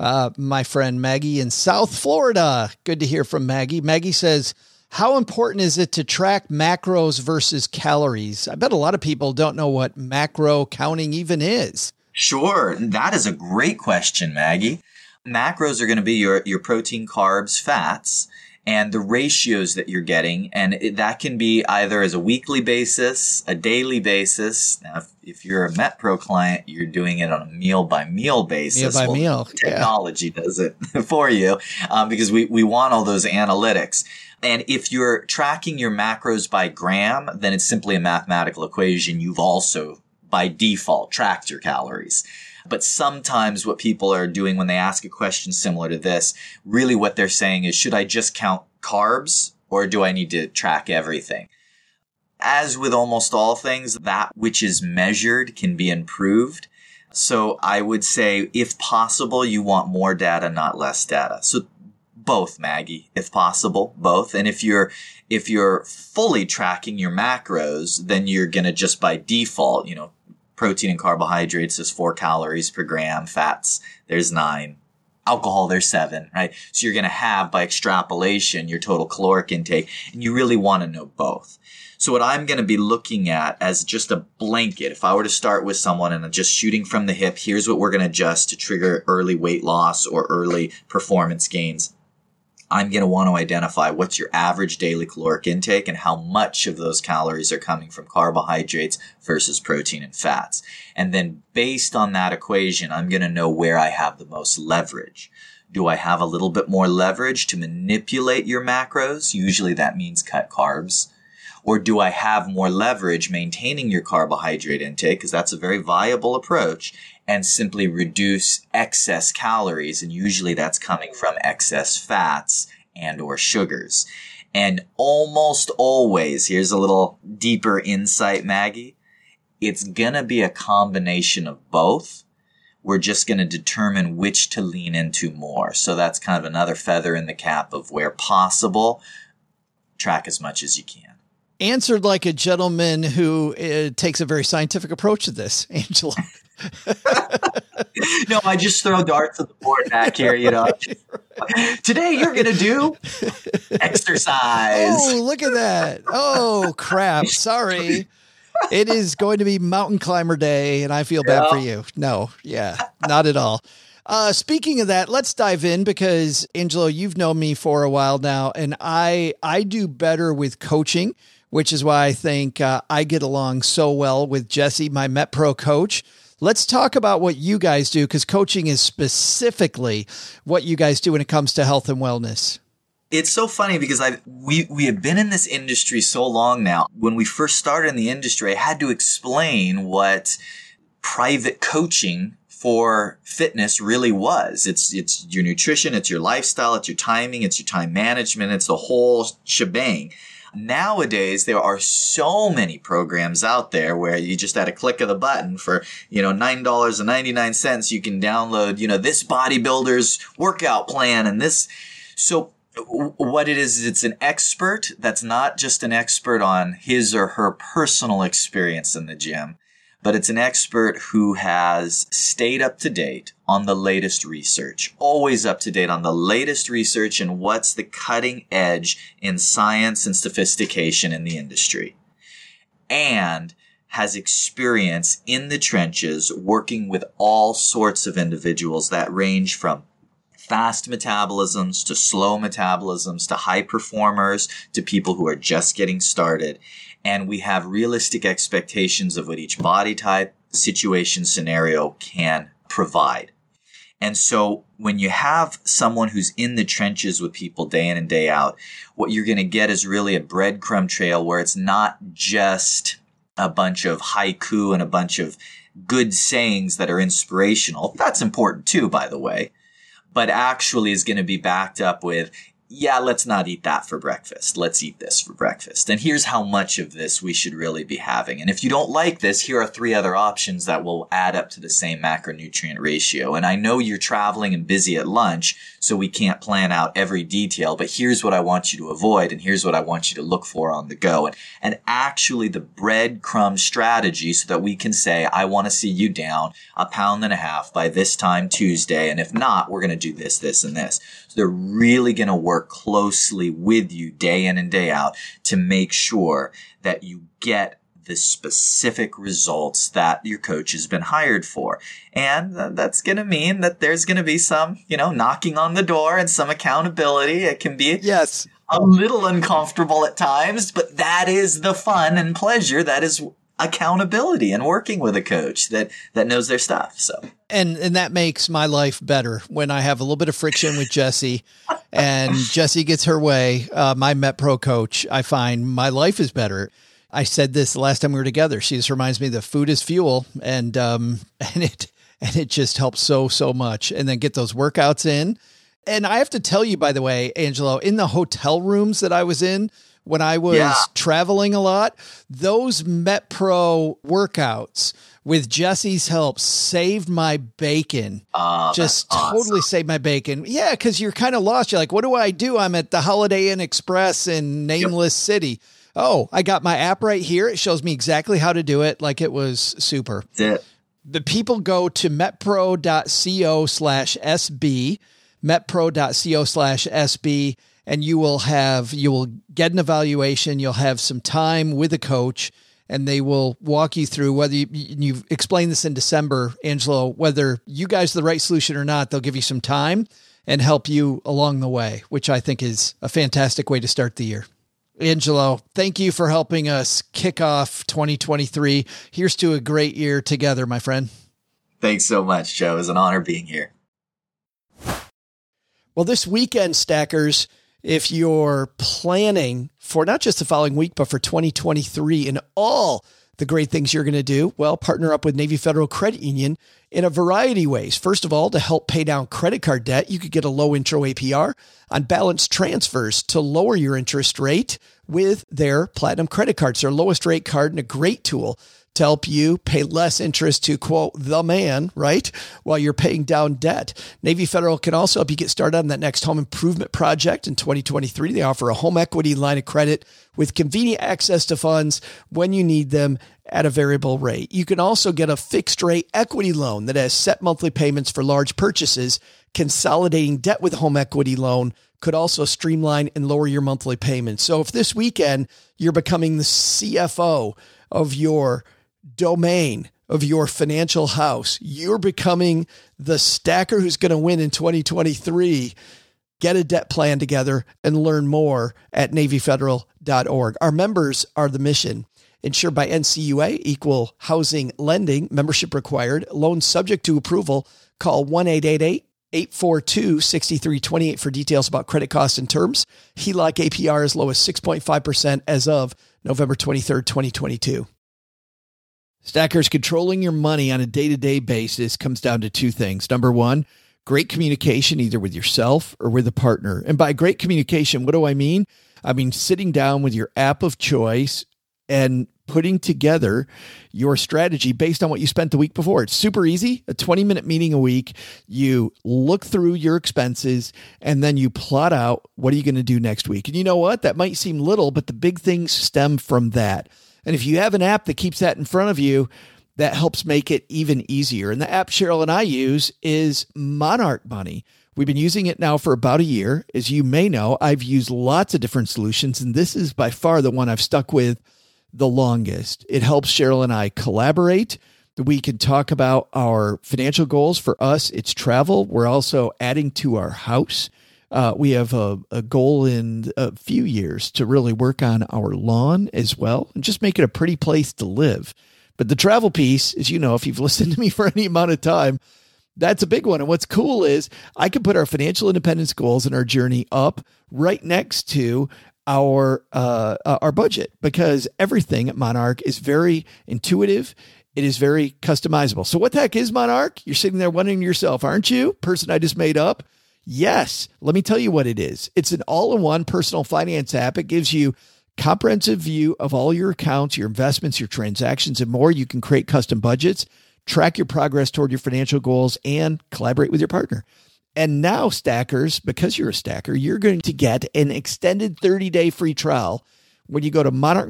My friend Maggie in South Florida. Good to hear from Maggie. Maggie says, how important is it to track macros versus calories? I bet a lot of people don't know what macro counting even is. Sure. That is a great question, Maggie. Macros are going to be your protein, carbs, fats, and the ratios that you're getting. And that can be either as a weekly basis, a daily basis. Now, if you're a MetPro client, you're doing it on a meal by meal basis. Meal by meal. Technology does it for you because we want all those analytics. And if you're tracking your macros by gram, then it's simply a mathematical equation. You've also, by default, tracked your calories. But sometimes what people are doing when they ask a question similar to this, really what they're saying is, should I just count carbs or do I need to track everything? As with almost all things, that which is measured can be improved. So I would say, if possible, you want more data, not less data. So both, Maggie, if possible, both. And if you're fully tracking your macros, then you're going to just by default, protein and carbohydrates is 4 calories per gram, fats, there's 9, alcohol, there's 7, right? So you're going to have, by extrapolation, your total caloric intake, and you really want to know both. So what I'm going to be looking at as just a blanket, if I were to start with someone and just shooting from the hip, here's what we're going to adjust to trigger early weight loss or early performance gains. I'm going to want to identify what's your average daily caloric intake and how much of those calories are coming from carbohydrates versus protein and fats. And then based on that equation, I'm going to know where I have the most leverage. Do I have a little bit more leverage to manipulate your macros? Usually that means cut carbs. Or do I have more leverage maintaining your carbohydrate intake? Because that's a very viable approach, and simply reduce excess calories. And usually that's coming from excess fats and or sugars. And almost always, here's a little deeper insight, Maggie, it's going to be a combination of both. We're just going to determine which to lean into more. So that's kind of another feather in the cap of where possible, track as much as you can. Answered like a gentleman who takes a very scientific approach to this, Angelo. No, I just throw darts at the board back here, you know. Today you're going to do exercise. Oh, look at that. Oh, crap. Sorry. It is going to be mountain climber day, and I feel bad for you. No, not at all. Speaking of that, let's dive in because, Angelo, you've known me for a while now, and I do better with coaching, which is why I think I get along so well with Jesse, my MetPro coach. Let's talk about what you guys do, because coaching is specifically what you guys do when it comes to health and wellness. It's so funny because we have been in this industry so long now. When we first started in the industry, I had to explain what private coaching for fitness really was. It's your nutrition, it's your lifestyle, it's your timing, it's your time management, it's the whole shebang. Nowadays, there are so many programs out there where you just at a click of the button for, $9.99, you can download, this bodybuilder's workout plan and this. So what it is, it's an expert that's not just an expert on his or her personal experience in the gym, but it's an expert who has stayed up to date on the latest research, always up to date on the latest research and what's the cutting edge in science and sophistication in the industry, and has experience in the trenches working with all sorts of individuals that range from fast metabolisms to slow metabolisms to high performers to people who are just getting started. And we have realistic expectations of what each body type, situation, scenario can provide. And so when you have someone who's in the trenches with people day in and day out, what you're going to get is really a breadcrumb trail where it's not just a bunch of haiku and a bunch of good sayings that are inspirational. That's important too, by the way. But actually is going to be backed up with, let's not eat that for breakfast. Let's eat this for breakfast. And here's how much of this we should really be having. And if you don't like this, here are 3 other options that will add up to the same macronutrient ratio. And I know you're traveling and busy at lunch, so we can't plan out every detail, but here's what I want you to avoid, and here's what I want you to look for on the go. And actually the breadcrumb strategy so that we can say, I want to see you down 1.5 pounds by this time Tuesday. And if not, we're going to do this, this, and this. So they're really going to work closely with you day in and day out to make sure that you get the specific results that your coach has been hired for. And that's going to mean that there's going to be some, knocking on the door and some accountability. It can be a little uncomfortable at times, but that is the fun and pleasure. That is accountability and working with a coach that knows their stuff. So. And that makes my life better when I have a little bit of friction with Jesse and Jesse gets her way. My MetPro coach, I find my life is better. I said this the last time we were together. She just reminds me that food is fuel, and it just helps so much. And then get those workouts in. And I have to tell you, by the way, Angelo, in the hotel rooms that I was in when I was traveling a lot, those MetPro workouts with Jesse's help saved my bacon. Just totally saved my bacon. Yeah, because you're kind of lost. You're like, what do? I'm at the Holiday Inn Express in Nameless City. Oh, I got my app right here. It shows me exactly how to do it. Like, it was super. That's it. The people go to metpro.co/SB, metpro.co/SB, and you will get an evaluation. You'll have some time with a coach, and they will walk you through whether you've explained this in December, Angelo, whether you guys are the right solution or not. They'll give you some time and help you along the way, which I think is a fantastic way to start the year. Angelo, thank you for helping us kick off 2023. Here's to a great year together, my friend. Thanks so much, Joe. It was an honor being here. Well, this weekend, Stackers, If you're planning for not just the following week, but for 2023 and all the great things you're going to do, well, partner up with Navy Federal Credit Union in a variety of ways. First of all, to help pay down credit card debt, you could get a low intro APR on balance transfers to lower your interest rate with their Platinum credit cards. Their lowest rate card and a great tool to help you pay less interest to, quote, the man, right, while you're paying down debt. Navy Federal can also help you get started on that next home improvement project in 2023. They offer a home equity line of credit with convenient access to funds when you need them at a variable rate. You can also get a fixed rate equity loan that has set monthly payments for large purchases. Consolidating debt with a home equity loan could also streamline and lower your monthly payments. So if this weekend you're becoming the CFO of your domain, of your financial house, you're becoming the stacker who's going to win in 2023, get a debt plan together and learn more at NavyFederal.org. Our members are the mission. Insured by NCUA, equal housing lending, membership required, loans subject to approval. Call 1-888-842-6328 for details about credit costs and terms. HELOC APR as low as 6.5% as of November 23rd, 2022. Stackers, controlling your money on a day-to-day basis comes down to two things. Number one, great communication, either with yourself or with a partner. And by great communication, what do I mean? I mean sitting down with your app of choice and putting together your strategy based on what you spent the week before. It's super easy. A 20-minute meeting a week. You look through your expenses and then you plot out what are you going to do next week. And you know what? That might seem little, but the big things stem from that. And if you have an app that keeps that in front of you, that helps make it even easier. And the app Cheryl and I use is Monarch Money. We've been using it now for about a year. As you may know, I've used lots of different solutions, and this is by far the one I've stuck with the longest. It helps Cheryl and I collaborate. We can talk about our financial goals. For us, it's travel. We're also adding to our house. We have a goal in a few years to really work on our lawn as well and just make it a pretty place to live. But the travel piece, as you know, if you've listened to me for any amount of time, that's a big one. And what's cool is I can put our financial independence goals and our journey up right next to our budget, because everything at Monarch is very intuitive. It is very customizable. So what the heck is Monarch? You're sitting there wondering to yourself, aren't you? Person I just made up. Yes. Let me tell you what it is. It's an all-in-one personal finance app. It gives you comprehensive view of all your accounts, your investments, your transactions, and more. You can create custom budgets, track your progress toward your financial goals, and collaborate with your partner. And now, stackers, because you're a stacker, you're going to get an extended 30-day free trial when you go to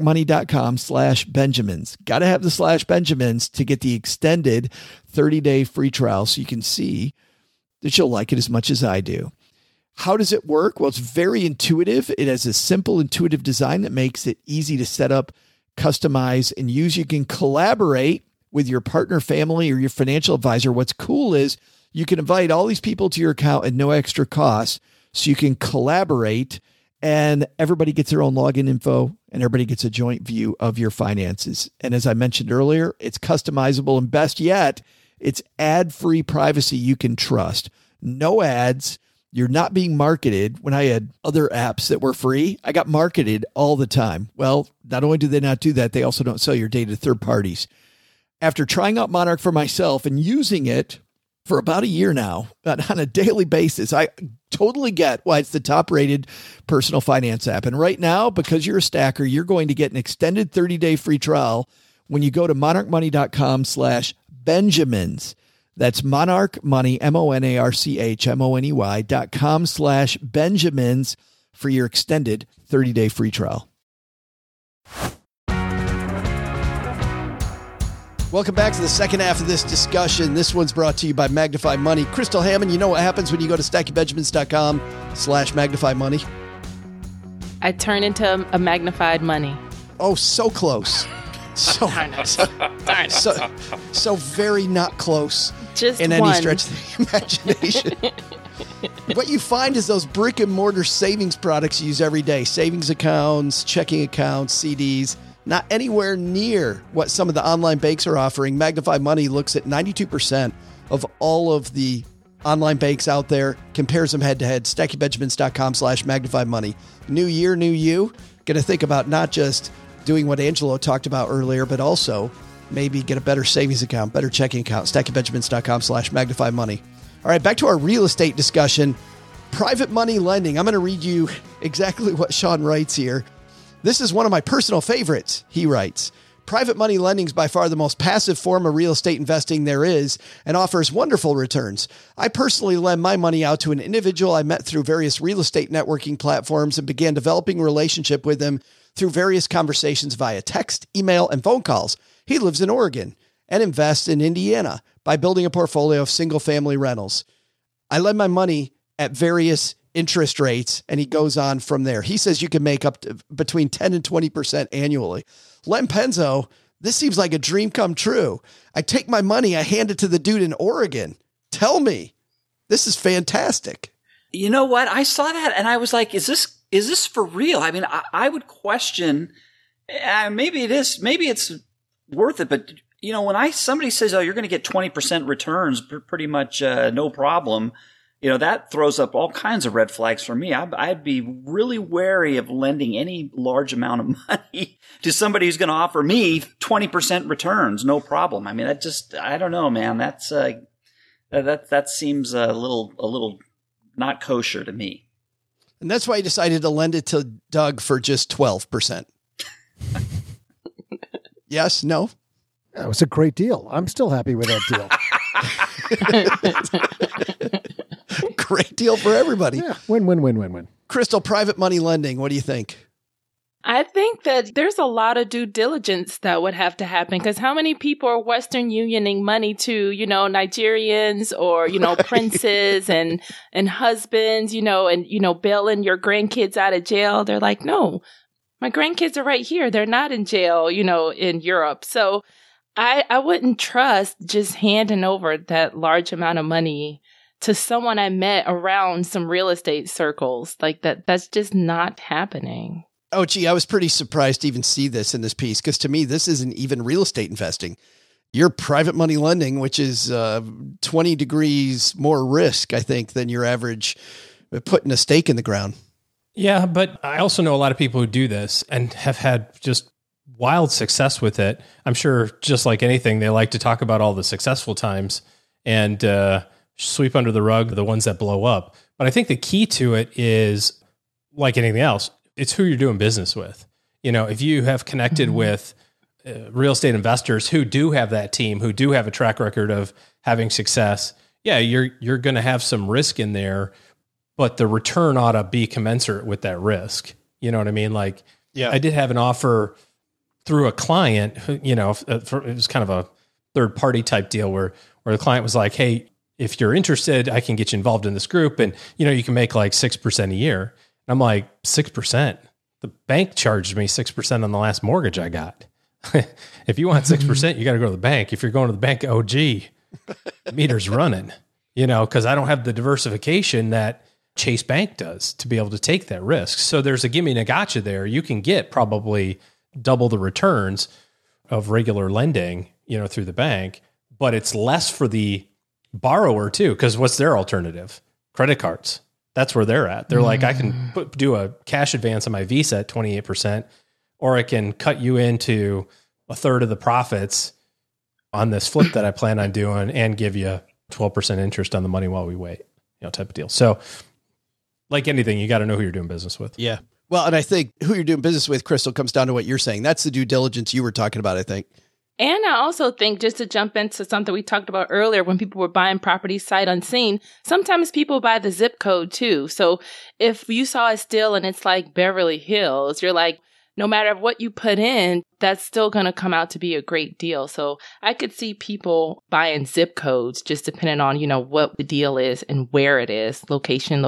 monarchmoney.com/Benjamins. Got to have the /Benjamins to get the extended 30-day free trial so you can see that you'll like it as much as I do. How does it work? Well, it's very intuitive. It has a simple, intuitive design that makes it easy to set up, customize, and use. You can collaborate with your partner, family, or your financial advisor. What's cool is you can invite all these people to your account at no extra cost, so you can collaborate and everybody gets their own login info and everybody gets a joint view of your finances. And as I mentioned earlier, it's customizable, and best yet, it's ad-free privacy you can trust. No ads. You're not being marketed. When I had other apps that were free, I got marketed all the time. Well, not only do they not do that, they also don't sell your data to third parties. After trying out Monarch for myself and using it for about a year now on a daily basis, I totally get why it's the top-rated personal finance app. And right now, because you're a stacker, you're going to get an extended 30-day free trial when you go to monarchmoney.com/Benjamins. That's Monarch Money, monarchmoney.com/Benjamins for your extended 30-day free trial. Welcome back to the second half of this discussion. This one's brought to you by Magnify Money. Crystal Hammond, you know what happens when you go to stackingbenjamins.com/Magnify Money? I turn into a magnified money. Oh, so close. So, Darn it. so very not close. Just in one. any stretch of the imagination. What you find is those brick and mortar savings products you use every day. Savings accounts, checking accounts, CDs. Not anywhere near what some of the online banks are offering. Magnify Money looks at 92% of all of the online banks out there, compares them head to head. StackyBenjamins.com/magnify money. New year, new you. Going to think about not just doing what Angelo talked about earlier, but also maybe get a better savings account, better checking account. StackyBenjamins.com/magnify money. All right, back to our real estate discussion. Private money lending. I'm going to read you exactly what Sean writes here. This is one of my personal favorites, he writes. Private money lending is by far the most passive form of real estate investing there is and offers wonderful returns. I personally lend my money out to an individual I met through various real estate networking platforms and began developing a relationship with him through various conversations via text, email, and phone calls. He lives in Oregon and invests in Indiana by building a portfolio of single-family rentals. I lend my money at various interest rates, and he goes on from there. He says you can make up to between 10 and 20% annually. Len Penzo, this seems like a dream come true. I take my money, I hand it to the dude in Oregon. Tell me, this is fantastic. You know what? I saw that and I was like, is this for real? I mean, I would question, maybe it is, maybe it's worth it, but you know, when somebody says, oh, you're going to get 20% returns, pretty much, no problem. You know, that throws up all kinds of red flags for me. I'd be really wary of lending any large amount of money to somebody who's going to offer me 20% returns, no problem. I mean, I don't know, man. That seems a little not kosher to me. And that's why I decided to lend it to Doug for just 12%. Yes, no? That was a great deal. I'm still happy with that deal. Great deal for everybody. Yeah, win. Crystal, private money lending, what do you think? I think that there's a lot of due diligence that would have to happen because how many people are Western Unioning money to, you know, Nigerians or, you know, princes and husbands, you know, and, you know, bailing your grandkids out of jail. They're like, no, my grandkids are right here. They're not in jail, you know, in Europe. So I wouldn't trust just handing over that large amount of money to someone I met around some real estate circles. Like that's just not happening. Oh, gee, I was pretty surprised to even see this in this piece because to me, this isn't even real estate investing. You're private money lending, which is 20 degrees more risk, I think, than your average putting a stake in the ground. Yeah, but I also know a lot of people who do this and have had just wild success with it. I'm sure just like anything, they like to talk about all the successful times and sweep under the rug the ones that blow up. But I think the key to it is, like anything else, it's who you're doing business with. You know, if you have connected with real estate investors who do have that team, who do have a track record of having success, yeah, you're going to have some risk in there, but the return ought to be commensurate with that risk. You know what I mean? Like, yeah, I did have an offer through a client who, you know, it was kind of a third party type deal where the client was like, hey, if you're interested, I can get you involved in this group. And, you know, you can make like 6% a year. And I'm like, 6%? The bank charged me 6% on the last mortgage I got. If you want 6%, you got to go to the bank. If you're going to the bank, oh, gee, meter's running, you know, because I don't have the diversification that Chase Bank does to be able to take that risk. So there's a gimme and a gotcha there. You can get probably double the returns of regular lending, you know, through the bank, but it's less for the borrower too, because what's their alternative? Credit cards. That's where they're at. They're like, I can do a cash advance on my Visa at 28%, or I can cut you into a third of the profits on this flip that I plan on doing and give you 12% interest on the money while we wait, you know, type of deal. So like anything, you got to know who you're doing business with. Yeah. Well, and I think who you're doing business with, Crystal, comes down to what you're saying. That's the due diligence you were talking about, I think. And I also think, just to jump into something we talked about earlier, when people were buying properties sight unseen, sometimes people buy the zip code too. So if you saw a still and it's like Beverly Hills, you're like, no matter what you put in, that's still going to come out to be a great deal. So I could see people buying zip codes just depending on, you know, what the deal is and where it is. Location.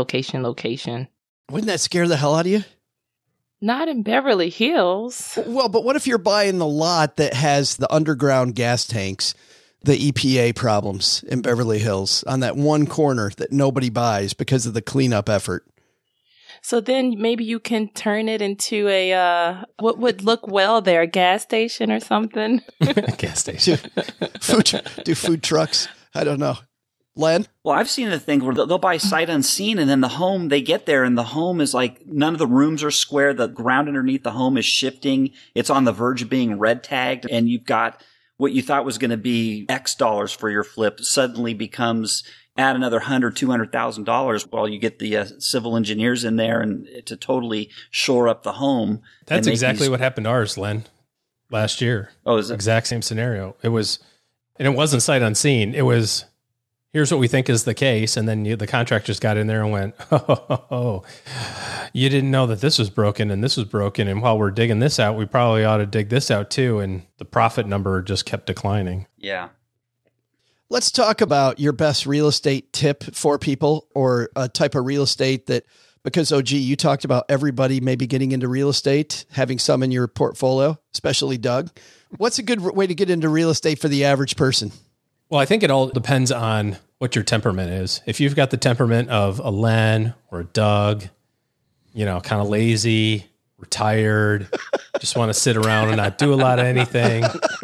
Wouldn't that scare the hell out of you? Not in Beverly Hills. Well, but what if you're buying the lot that has the underground gas tanks, the EPA problems in Beverly Hills on that one corner that nobody buys because of the cleanup effort? So then maybe you can turn it into a, what would look well there, a gas station or something? Gas station. Do food trucks. I don't know. Len? Well, I've seen the thing where they'll buy sight unseen, and then the home, they get there and the home is like, none of the rooms are square. The ground underneath the home is shifting. It's on the verge of being red tagged, and you've got what you thought was going to be X dollars for your flip suddenly becomes add another $100,000-$200,000 while you get the civil engineers in there and to totally shore up the home. That's exactly what happened to ours, Len, last year. Oh, is it? Exact same scenario. It wasn't sight unseen. It was, here's what we think is the case. And then the contractors got in there and went, oh, you didn't know that this was broken and this was broken. And while we're digging this out, we probably ought to dig this out too. And the profit number just kept declining. Yeah. Let's talk about your best real estate tip for people, or a type of real estate that, because OG, you talked about everybody maybe getting into real estate, having some in your portfolio, especially Doug. What's a good way to get into real estate for the average person? Well, I think it all depends on what your temperament is. If you've got the temperament of a Len or a Doug, kind of lazy, retired, just want to sit around and not do a lot of anything.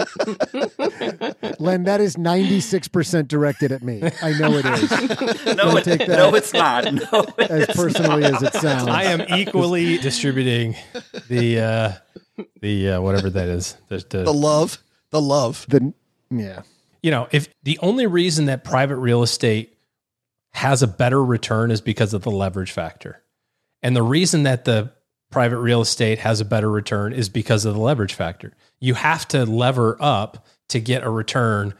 Len, that is 96% directed at me. I know it is. No, it's not. No, as personally as it sounds. I am equally distributing the whatever that is. The love. Yeah. If the only reason that private real estate has a better return is because of the leverage factor. And the reason that the private real estate has a better return is because of the leverage factor. You have to lever up to get a return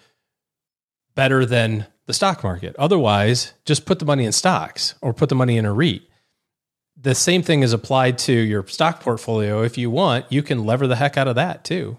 better than the stock market. Otherwise, just put the money in stocks or put the money in a REIT. The same thing is applied to your stock portfolio. If you want, you can lever the heck out of that too.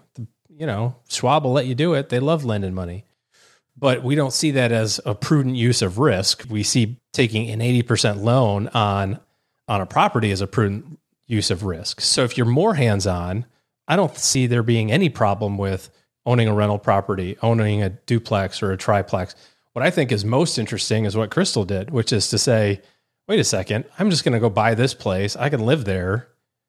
Schwab will let you do it. They love lending money. But we don't see that as a prudent use of risk. We see taking an 80% loan on a property as a prudent use of risk. So if you're more hands-on, I don't see there being any problem with owning a rental property, owning a duplex or a triplex. What I think is most interesting is what Crystal did, which is to say, wait a second, I'm just going to go buy this place. I can live there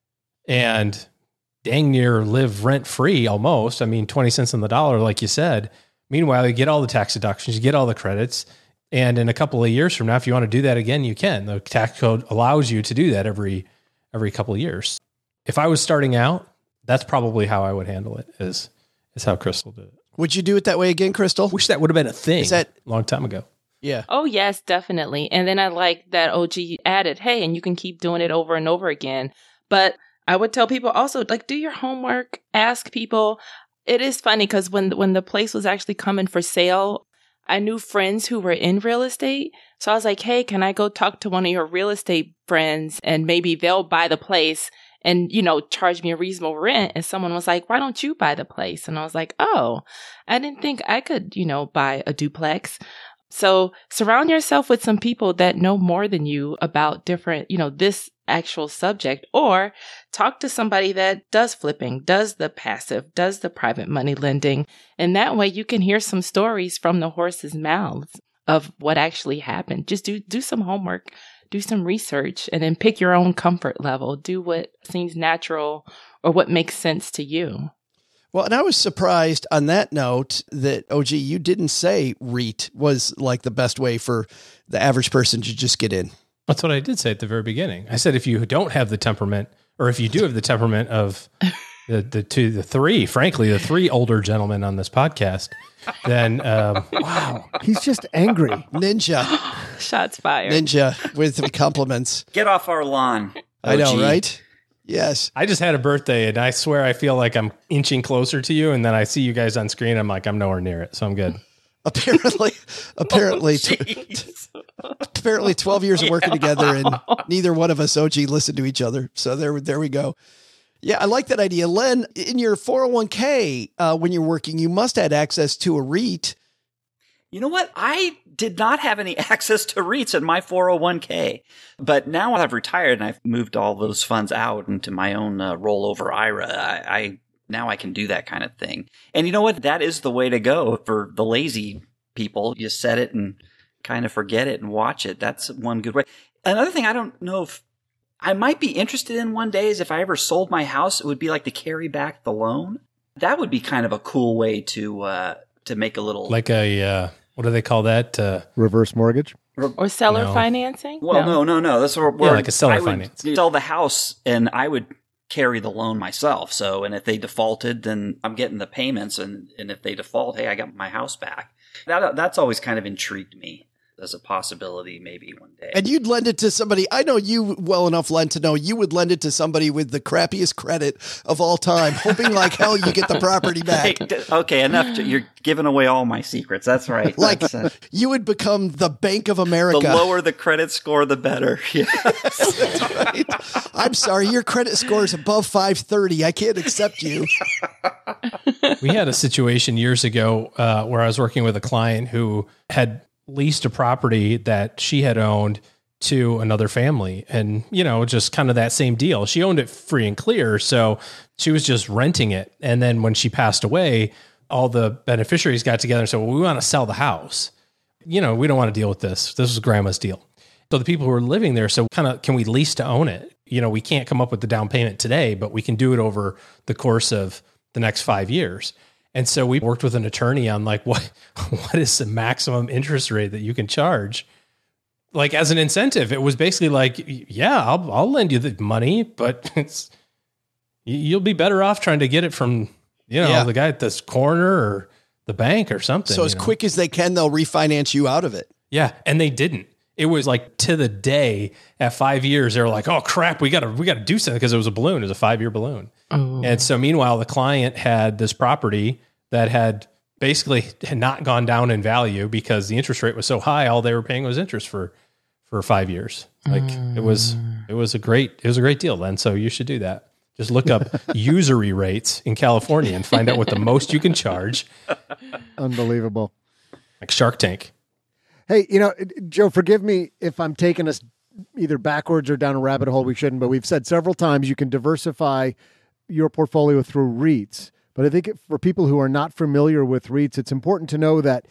and dang near live rent-free almost. 20 cents on the dollar, like you said. Meanwhile, you get all the tax deductions, you get all the credits. And in a couple of years from now, if you want to do that again, you can. The tax code allows you to do that every couple of years. If I was starting out, that's probably how I would handle it, is how Crystal did it. Would you do it that way again, Crystal? Wish that would have been a thing a long time ago. Yeah. Oh, yes, definitely. And then I like that OG added, hey, and you can keep doing it over and over again. But I would tell people also, do your homework, ask people. It is funny because when the place was actually coming for sale, I knew friends who were in real estate. So I was like, hey, can I go talk to one of your real estate friends and maybe they'll buy the place and, charge me a reasonable rent? And someone was like, why don't you buy the place? And I was like, oh, I didn't think I could, buy a duplex. So surround yourself with some people that know more than you about different, this actual subject, or talk to somebody that does flipping, does the passive, does the private money lending. And that way you can hear some stories from the horse's mouths of what actually happened. Just do some homework, do some research, and then pick your own comfort level. Do what seems natural or what makes sense to you. Well, and I was surprised on that note that, OG, you didn't say REIT was like the best way for the average person to just get in. That's what I did say at the very beginning. I said, if you don't have the temperament, or if you do have the temperament of the three older gentlemen on this podcast, then, wow, he's just angry. Ninja. Shots fired. Ninja with compliments. Get off our lawn, OG. I know, right? Yes. I just had a birthday and I swear I feel like I'm inching closer to you. And then I see you guys on screen. I'm like, I'm nowhere near it. So I'm good. Apparently, 12 years of working together and neither one of us, OG, listened to each other. So there we go. Yeah, I like that idea. Len, in your 401k, when you're working, you must have access to a REIT. You know what? I did not have any access to REITs in my 401k, but now I've retired and I've moved all those funds out into my own rollover IRA. Now I can do that kind of thing. And you know what? That is the way to go for the lazy people. You set it and kind of forget it and watch it. That's one good way. Another thing I don't know if I might be interested in one day is if I ever sold my house, it would be like to carry back the loan. That would be kind of a cool way to make a little... Like a what do they call that? Reverse mortgage? Or seller No. financing? Well, no. That's where like a seller I would finance. sell the house and I would carry the loan myself. So, and if they defaulted, then I'm getting the payments. And if they default, hey, I got my house back. That's always kind of intrigued me as a possibility maybe one day. And you'd lend it to somebody. I know you well enough, Len, to know you would lend it to somebody with the crappiest credit of all time, hoping like hell you get the property back. Hey, okay, enough. You're giving away all my secrets. That's right. Like That's, you would become the Bank of America. the lower the credit score, the better. Yeah. Right? I'm sorry, your credit score is above 530. I can't accept you. We had a situation years ago where I was working with a client who had leased a property that she had owned to another family. And, just kind of that same deal. She owned it free and clear. So she was just renting it. And then when she passed away, all the beneficiaries got together and said, well, we want to sell the house. We don't want to deal with this. This was grandma's deal. So the people who were living there, so can we lease to own it? We can't come up with the down payment today, but we can do it over the course of the next 5 years. And so we worked with an attorney on like, what is the maximum interest rate that you can charge? Like as an incentive, it was basically like, yeah, I'll lend you the money, but you'll be better off trying to get it from, the guy at this corner or the bank or something. So as quick as they can, they'll refinance you out of it. Yeah. And they didn't. It was like to the day at 5 years, they were like, oh crap, we gotta do something because it was a balloon. It was a 5-year balloon. Oh. And so meanwhile, the client had this property that had basically not gone down in value because the interest rate was so high. All they were paying was interest for 5 years. Like it was a great deal then. So you should do that. Just look up usury rates in California and find out what the most you can charge. Unbelievable. Like Shark Tank. Hey, Joe, forgive me if I'm taking us either backwards or down a rabbit hole we shouldn't, but we've said several times you can diversify your portfolio through REITs. But I think for people who are not familiar with REITs, it's important to know that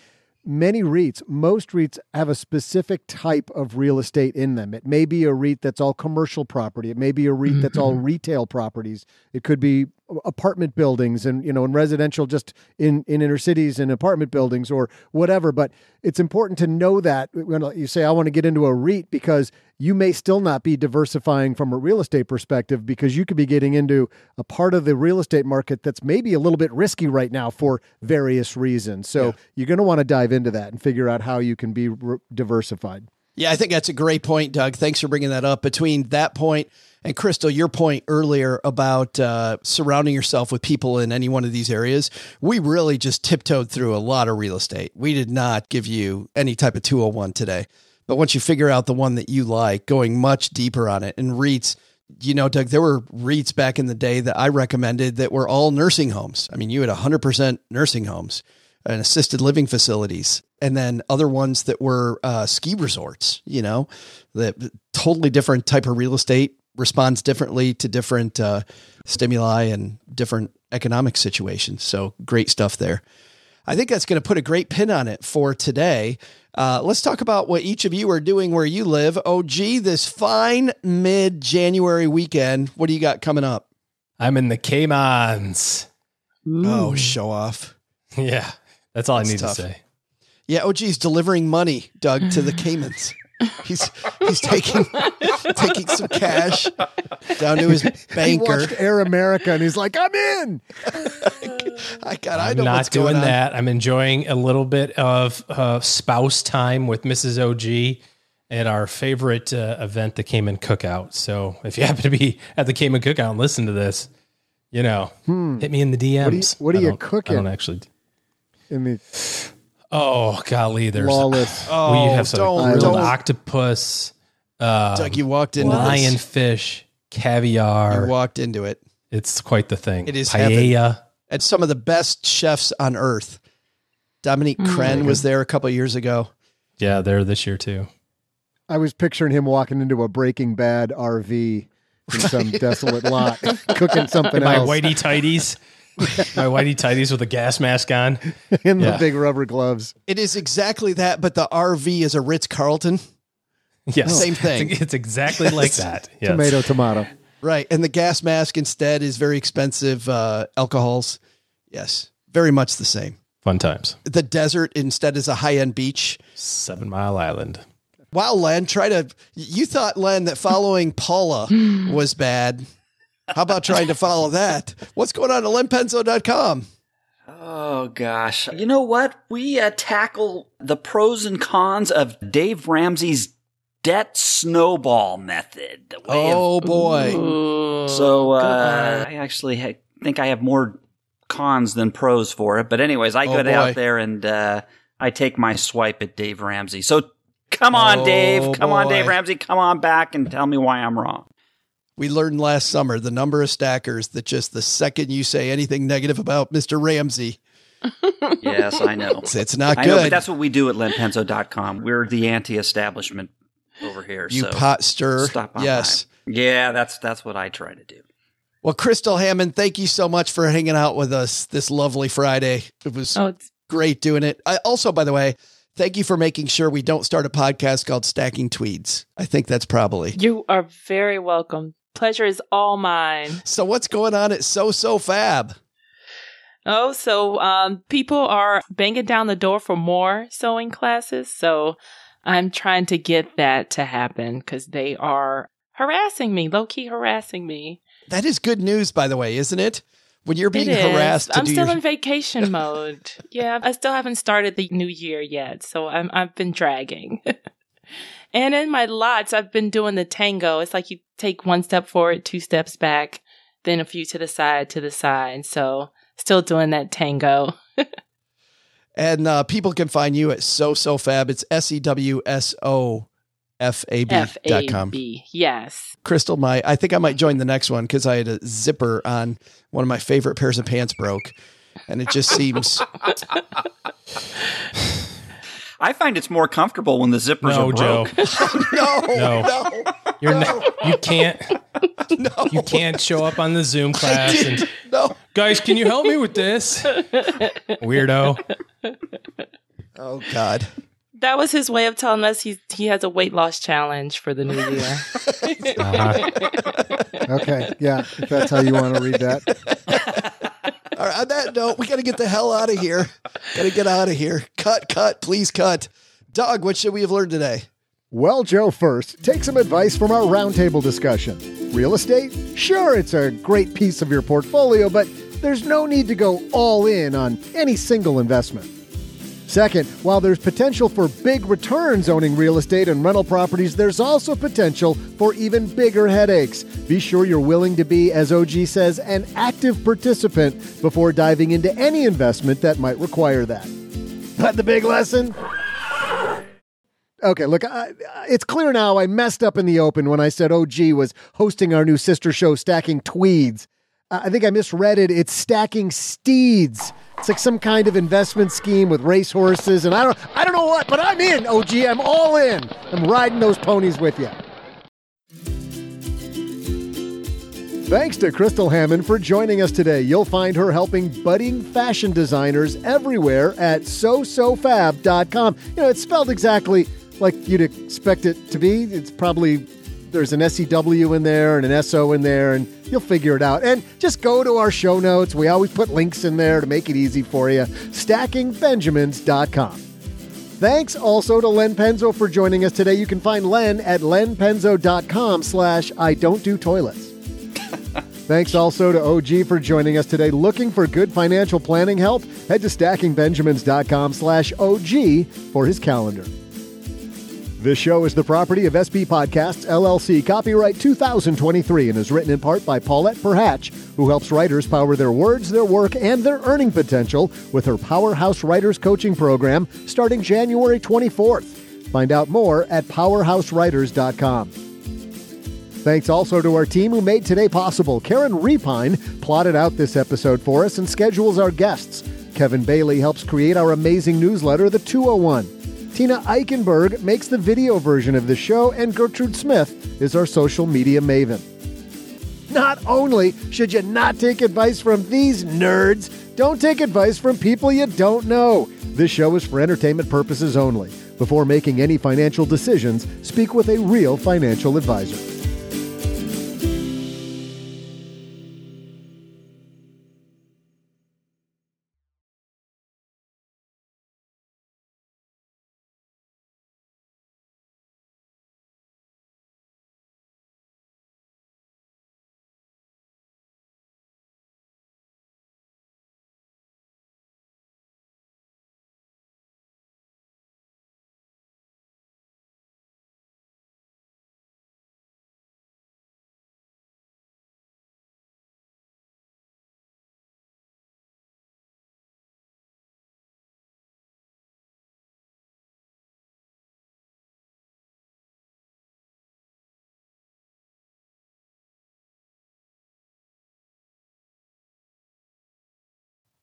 most REITs have a specific type of real estate in them. It may be a REIT that's all commercial property. It may be a REIT that's all retail properties. It could be apartment buildings and, in residential, just in inner cities and apartment buildings or whatever. But it's important to know that when you say, I want to get into a REIT, because you may still not be diversifying from a real estate perspective, because you could be getting into a part of the real estate market that's maybe a little bit risky right now for various reasons. So you're going to want to dive into that and figure out how you can be diversified. Yeah, I think that's a great point, Doug. Thanks for bringing that up. Between that point and Crystal, your point earlier about surrounding yourself with people in any one of these areas, we really just tiptoed through a lot of real estate. We did not give you any type of 201 today. But once you figure out the one that you like, going much deeper on it, and REITs, Doug, there were REITs back in the day that I recommended that were all nursing homes. I mean, you had 100% nursing homes and assisted living facilities, and then other ones that were ski resorts, that totally different type of real estate, responds differently to different stimuli and different economic situations. So great stuff there. I think that's going to put a great pin on it for today. Let's talk about what each of you are doing where you live. OG, this fine mid-January weekend, what do you got coming up? I'm in the Caymans. Oh, show off. Yeah, that's all I need tough to say. Yeah, OG's delivering money, Doug, to the Caymans. He's taking some cash down to his banker. He watched Air America and he's like, I'm in. I know what's going on. I'm not doing that. I'm enjoying a little bit of spouse time with Mrs. OG at our favorite event, the Cayman Cookout. So if you happen to be at the Cayman Cookout and listen to this, hit me in the DMs. What are you cooking? I don't actually. In the Oh, golly, there's lawless. We have some grilled octopus. Doug, you walked into lionfish, caviar. You walked into it. It's quite the thing. It is paella. Heaven. And some of the best chefs on earth. Dominique Crenn was there a couple of years ago. Yeah, they're this year too. I was picturing him walking into a Breaking Bad RV in some desolate lot, cooking something else. My whitey tighties. My whitey tighties with a gas mask on. And the big rubber gloves. It is exactly that, but the RV is a Ritz-Carlton. Yes. Same thing. It's exactly like that. Yes. Tomato. Right. And the gas mask instead is very expensive alcohols. Yes. Very much the same. Fun times. The desert instead is a high-end beach. 7 Mile Island. Wow, Len, you thought, Len, that following Paula was bad. How about trying to follow that? What's going on at lenpenzo.com? Oh, gosh. You know what? We tackle the pros and cons of Dave Ramsey's debt snowball method. Boy. Ooh, So I actually think I have more cons than pros for it. But anyways, I get out there and I take my swipe at Dave Ramsey. So come on, Dave. Come on, Dave Ramsey. Come on back and tell me why I'm wrong. We learned last summer the number of stackers that just the second you say anything negative about Mr. Ramsey. Yes, I know. It's not good. I know, but that's what we do at lenpenzo.com. We're the anti-establishment over here. You so pot stir. Stop on Yes. by. Yeah, that's what I try to do. Well, Crystal Hammond, thank you so much for hanging out with us this lovely Friday. It was great doing it. Also, by the way, thank you for making sure we don't start a podcast called Stacking Tweeds. I think that's probably. You are very welcome. Pleasure is all mine. So what's going on at So Fab? So people are banging down the door for more sewing classes. So I'm trying to get that to happen because they are harassing me, low-key harassing me. That is good news, by the way, isn't it? When you're being harassed. I'm still in vacation mode. Yeah, I still haven't started the new year yet. So I've been dragging. And in my lots, I've been doing the tango. It's like you take 1 step forward, 2 steps back, then a few to the side. So still doing that tango. And people can find you at So Fab. It's SEWSOFAB.com. Yes. Crystal, I think I might join the next one because I had a zipper on one of my favorite pairs of pants broke. And it just seems... I find it's more comfortable when the zippers are broke. No. You can't. No. You can't show up on the Zoom class and guys, can you help me with this? Weirdo. Oh God. That was his way of telling us he has a weight loss challenge for the new year. Okay, yeah, if that's how you want to read that. All right, on that note, we got to get the hell out of here. Got to get out of here. Cut, please cut. Doug, what should we have learned today? Well, Joe, first, take some advice from our roundtable discussion. Real estate? Sure, it's a great piece of your portfolio, but there's no need to go all in on any single investment. Second, while there's potential for big returns owning real estate and rental properties, there's also potential for even bigger headaches. Be sure you're willing to be, as OG says, an active participant before diving into any investment that might require that. But the big lesson? Okay, look, it's clear now I messed up in the open when I said OG was hosting our new sister show, Stacking Tweeds. I think I misread it. It's Stacking Steeds. It's like some kind of investment scheme with racehorses, and I don't know what, but I'm in, OG. I'm all in. I'm riding those ponies with you. Thanks to Crystal Hammond for joining us today. You'll find her helping budding fashion designers everywhere at sosofab.com. You know, it's spelled exactly like you'd expect it to be. It's probably, there's an SEW in there and an SO in there, and you'll figure it out. And just go to our show notes. We always put links in there to make it easy for you. StackingBenjamins.com. Thanks also to Len Penzo for joining us today. You can find Len at lenpenzo.com/I-don't-do-toilets. Thanks also to OG for joining us today. Looking for good financial planning help? Head to stackingbenjamins.com/OG for his calendar. This show is the property of SB Podcasts, LLC, copyright 2023, and is written in part by Paulette Perhatch, who helps writers power their words, their work, and their earning potential with her Powerhouse Writers Coaching Program starting January 24th. Find out more at powerhousewriters.com. Thanks also to our team who made today possible. Karen Repine plotted out this episode for us and schedules our guests. Kevin Bailey helps create our amazing newsletter, The 201. Tina Eichenberg makes the video version of the show, and Gertrude Smith is our social media maven. Not only should you not take advice from these nerds, don't take advice from people you don't know. This show is for entertainment purposes only. Before making any financial decisions, speak with a real financial advisor.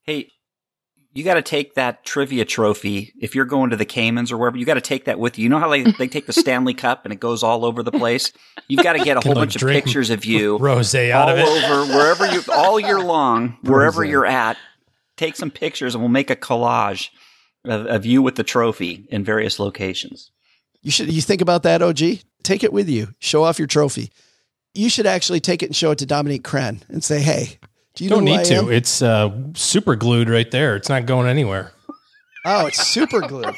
Hey, you got to take that trivia trophy. If you're going to the Caymans or wherever, you got to take that with you. You know how they take the Stanley Cup and it goes all over the place? You've got to get a whole bunch of pictures of you. Rosé out of it. All over, wherever you, all year long, wherever you're at. Take some pictures and we'll make a collage of you with the trophy in various locations. You think about that, OG? Take it with you. Show off your trophy. You should actually take it and show it to Dominique Crenn and say, hey, do you don't know need to. It's super glued right there. It's not going anywhere. Oh, it's super glued.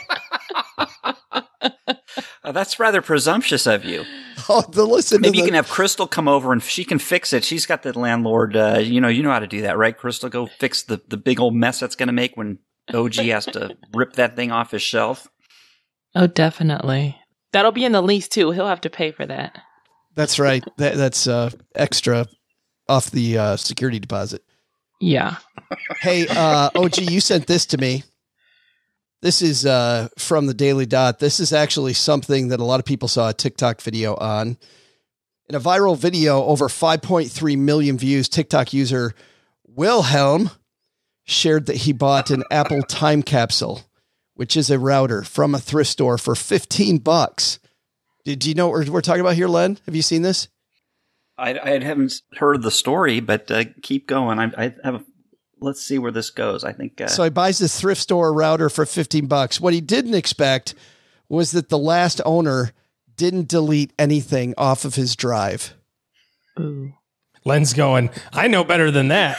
That's rather presumptuous of you. Oh, Maybe you can have Crystal come over and she can fix it. She's got the landlord. You know how to do that, right? Crystal, go fix the big old mess that's going to make when OG has to rip that thing off his shelf. Oh, definitely. That'll be in the lease too. He'll have to pay for that. That's right. That's extra off the security deposit. Yeah. Hey, OG, you sent this to me. This is from the Daily Dot. This is actually something that a lot of people saw a TikTok video on. In a viral video, over 5.3 million views, TikTok user Wilhelm shared that he bought an Apple time capsule, which is a router from a thrift store for $15. Do you know what we're talking about here, Len? Have you seen this? I haven't heard the story, but keep going. I have. Let's see where this goes. I think so. He buys this thrift store router for $15. What he didn't expect was that the last owner didn't delete anything off of his drive. Ooh. Len's going, I know better than that.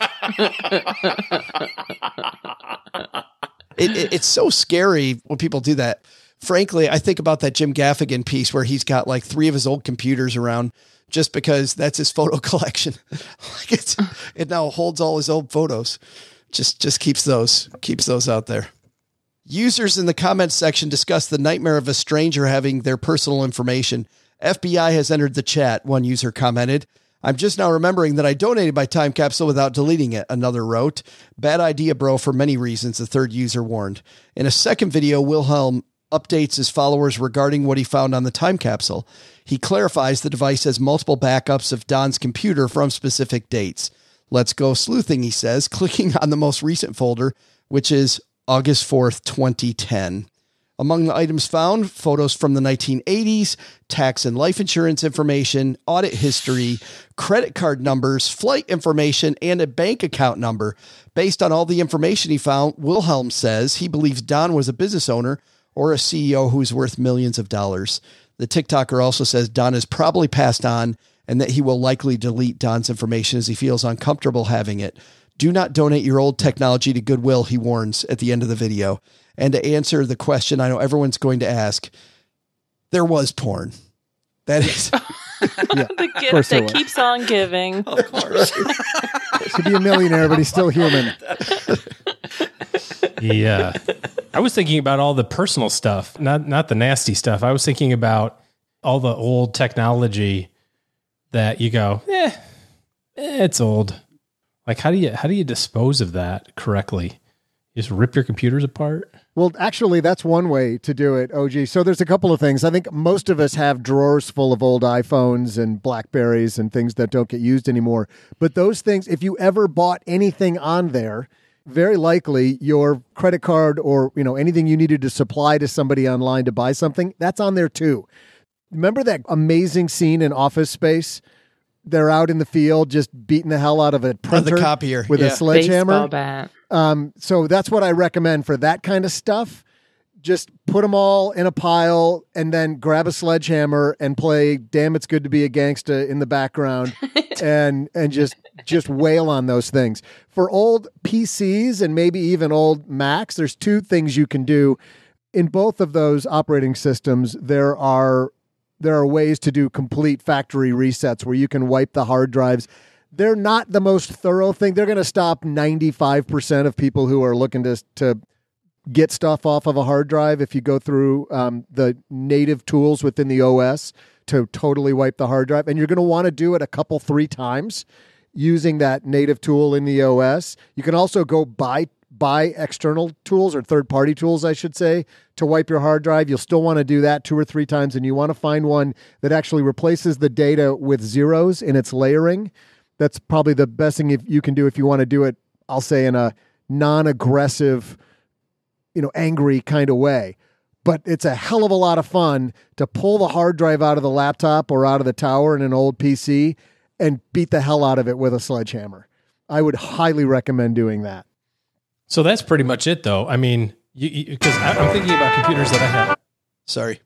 It's so scary when people do that. Frankly, I think about that Jim Gaffigan piece where he's got like 3 of his old computers around just because that's his photo collection. It now holds all his old photos. Just keeps those out there. Users in the comments section discuss the nightmare of a stranger having their personal information. FBI has entered the chat, one user commented. I'm just now remembering that I donated my time capsule without deleting it, another wrote. Bad idea, bro, for many reasons, the third user warned. In a second video, Wilhelm updates his followers regarding what he found on the time capsule. He clarifies the device has multiple backups of Don's computer from specific dates. Let's go sleuthing, he says, clicking on the most recent folder, which is August 4th, 2010. Among the items found, photos from the 1980s, tax and life insurance information, audit history, credit card numbers, flight information, and a bank account number. Based on all the information he found, Wilhelm says he believes Don was a business owner or a CEO who's worth millions of dollars. The TikToker also says Don has probably passed on and that he will likely delete Don's information as he feels uncomfortable having it. Do not donate your old technology to Goodwill, he warns at the end of the video. And to answer the question I know everyone's going to ask, there was porn. That is... The gift that keeps on giving. Of course. To be a millionaire, but he's still human. Yeah. I was thinking about all the personal stuff, not the nasty stuff. I was thinking about all the old technology that you go, it's old. Like, how do you dispose of that correctly? You just rip your computers apart? Well, actually, that's one way to do it, OG. So there's a couple of things. I think most of us have drawers full of old iPhones and BlackBerries and things that don't get used anymore. But those things, if you ever bought anything on there, very likely your credit card or anything you needed to supply to somebody online to buy something, that's on there too. Remember that amazing scene in Office Space? They're out in the field just beating the hell out of a printer the copier with a sledgehammer. Baseball bat. So that's what I recommend for that kind of stuff. Just put them all in a pile and then grab a sledgehammer and play Damn It's Good to Be a Gangsta in the background and just wail on those things. For old PCs and maybe even old Macs, there's 2 things you can do. In both of those operating systems, there are ways to do complete factory resets where you can wipe the hard drives. They're not the most thorough thing. They're going to stop 95% of people who are looking to get stuff off of a hard drive if you go through the native tools within the OS to totally wipe the hard drive. And you're going to want to do it 3 times using that native tool in the OS. You can also go buy external tools or third-party tools, I should say, to wipe your hard drive. You'll still want to do that 2 or 3 times, and you want to find one that actually replaces the data with zeros in its layering. That's probably the best thing you can do if you want to do it, I'll say, in a non-aggressive, angry kind of way. But it's a hell of a lot of fun to pull the hard drive out of the laptop or out of the tower in an old PC and beat the hell out of it with a sledgehammer. I would highly recommend doing that. So that's pretty much it, though. I mean, because I'm thinking about computers that I have. Sorry.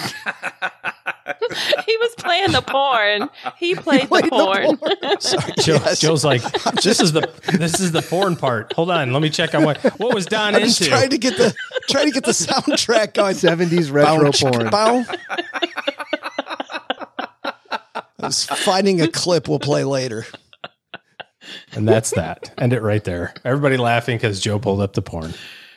He was playing the porn. He played the porn. Sorry, Joe's like, this is the porn part. Hold on, let me check on what was Don I'm into. just trying to get the soundtrack going. 70s retro porn. Bow. I was finding a clip we'll play later. And that's that. End it right there. Everybody laughing because Joe pulled up the porn.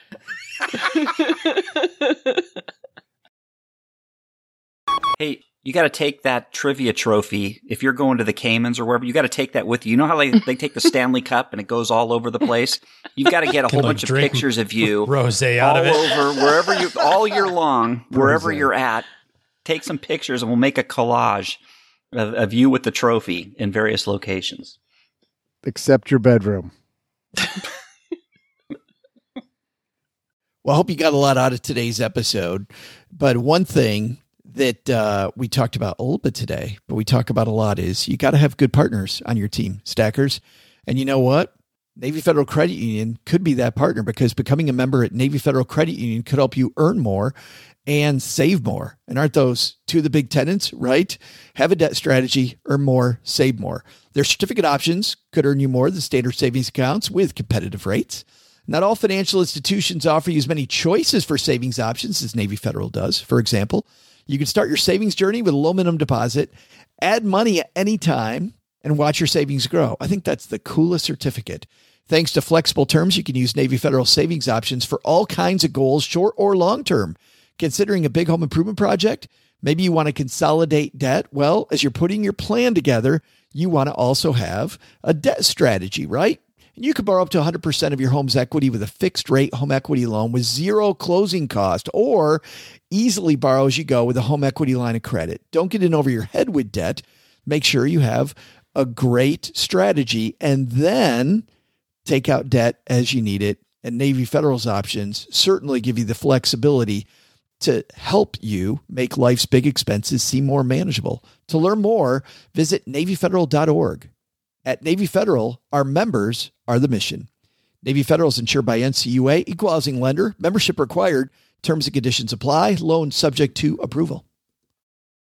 Hey, you got to take that trivia trophy. If you're going to the Caymans or wherever, you got to take that with you. You know how they take the Stanley Cup and it goes all over the place? You've got to get a whole bunch of pictures of you. Rosé out of it. All over, wherever you, all year long, wherever you're at. Take some pictures and we'll make a collage of you with the trophy in various locations. Except your bedroom. Well, I hope you got a lot out of today's episode. But one thing that we talked about a little bit today, but we talk about a lot, is you got to have good partners on your team, stackers. And you know what? Navy Federal Credit Union could be that partner, because becoming a member at Navy Federal Credit Union could help you earn more and save more. And aren't those two of the big tenets, right? Have a debt strategy, earn more, save more. Their certificate options could earn you more than standard savings accounts with competitive rates. Not all financial institutions offer you as many choices for savings options as Navy Federal does. For example, you can start your savings journey with a low minimum deposit, add money at any time, and watch your savings grow. I think that's the coolest certificate. Thanks to flexible terms, you can use Navy Federal savings options for all kinds of goals, short or long term. Considering a big home improvement project, maybe you want to consolidate debt. Well, as you're putting your plan together, you want to also have a debt strategy, right? And you can borrow up to 100% of your home's equity with a fixed rate home equity loan with zero closing cost, or easily borrow as you go with a home equity line of credit. Don't get in over your head with debt. Make sure you have a great strategy and then take out debt as you need it. And Navy Federal's options certainly give you the flexibility to help you make life's big expenses seem more manageable. To learn more, visit NavyFederal.org. At Navy Federal, our members are the mission. Navy Federal is insured by NCUA, equal housing lender, membership required, terms and conditions apply, loan subject to approval.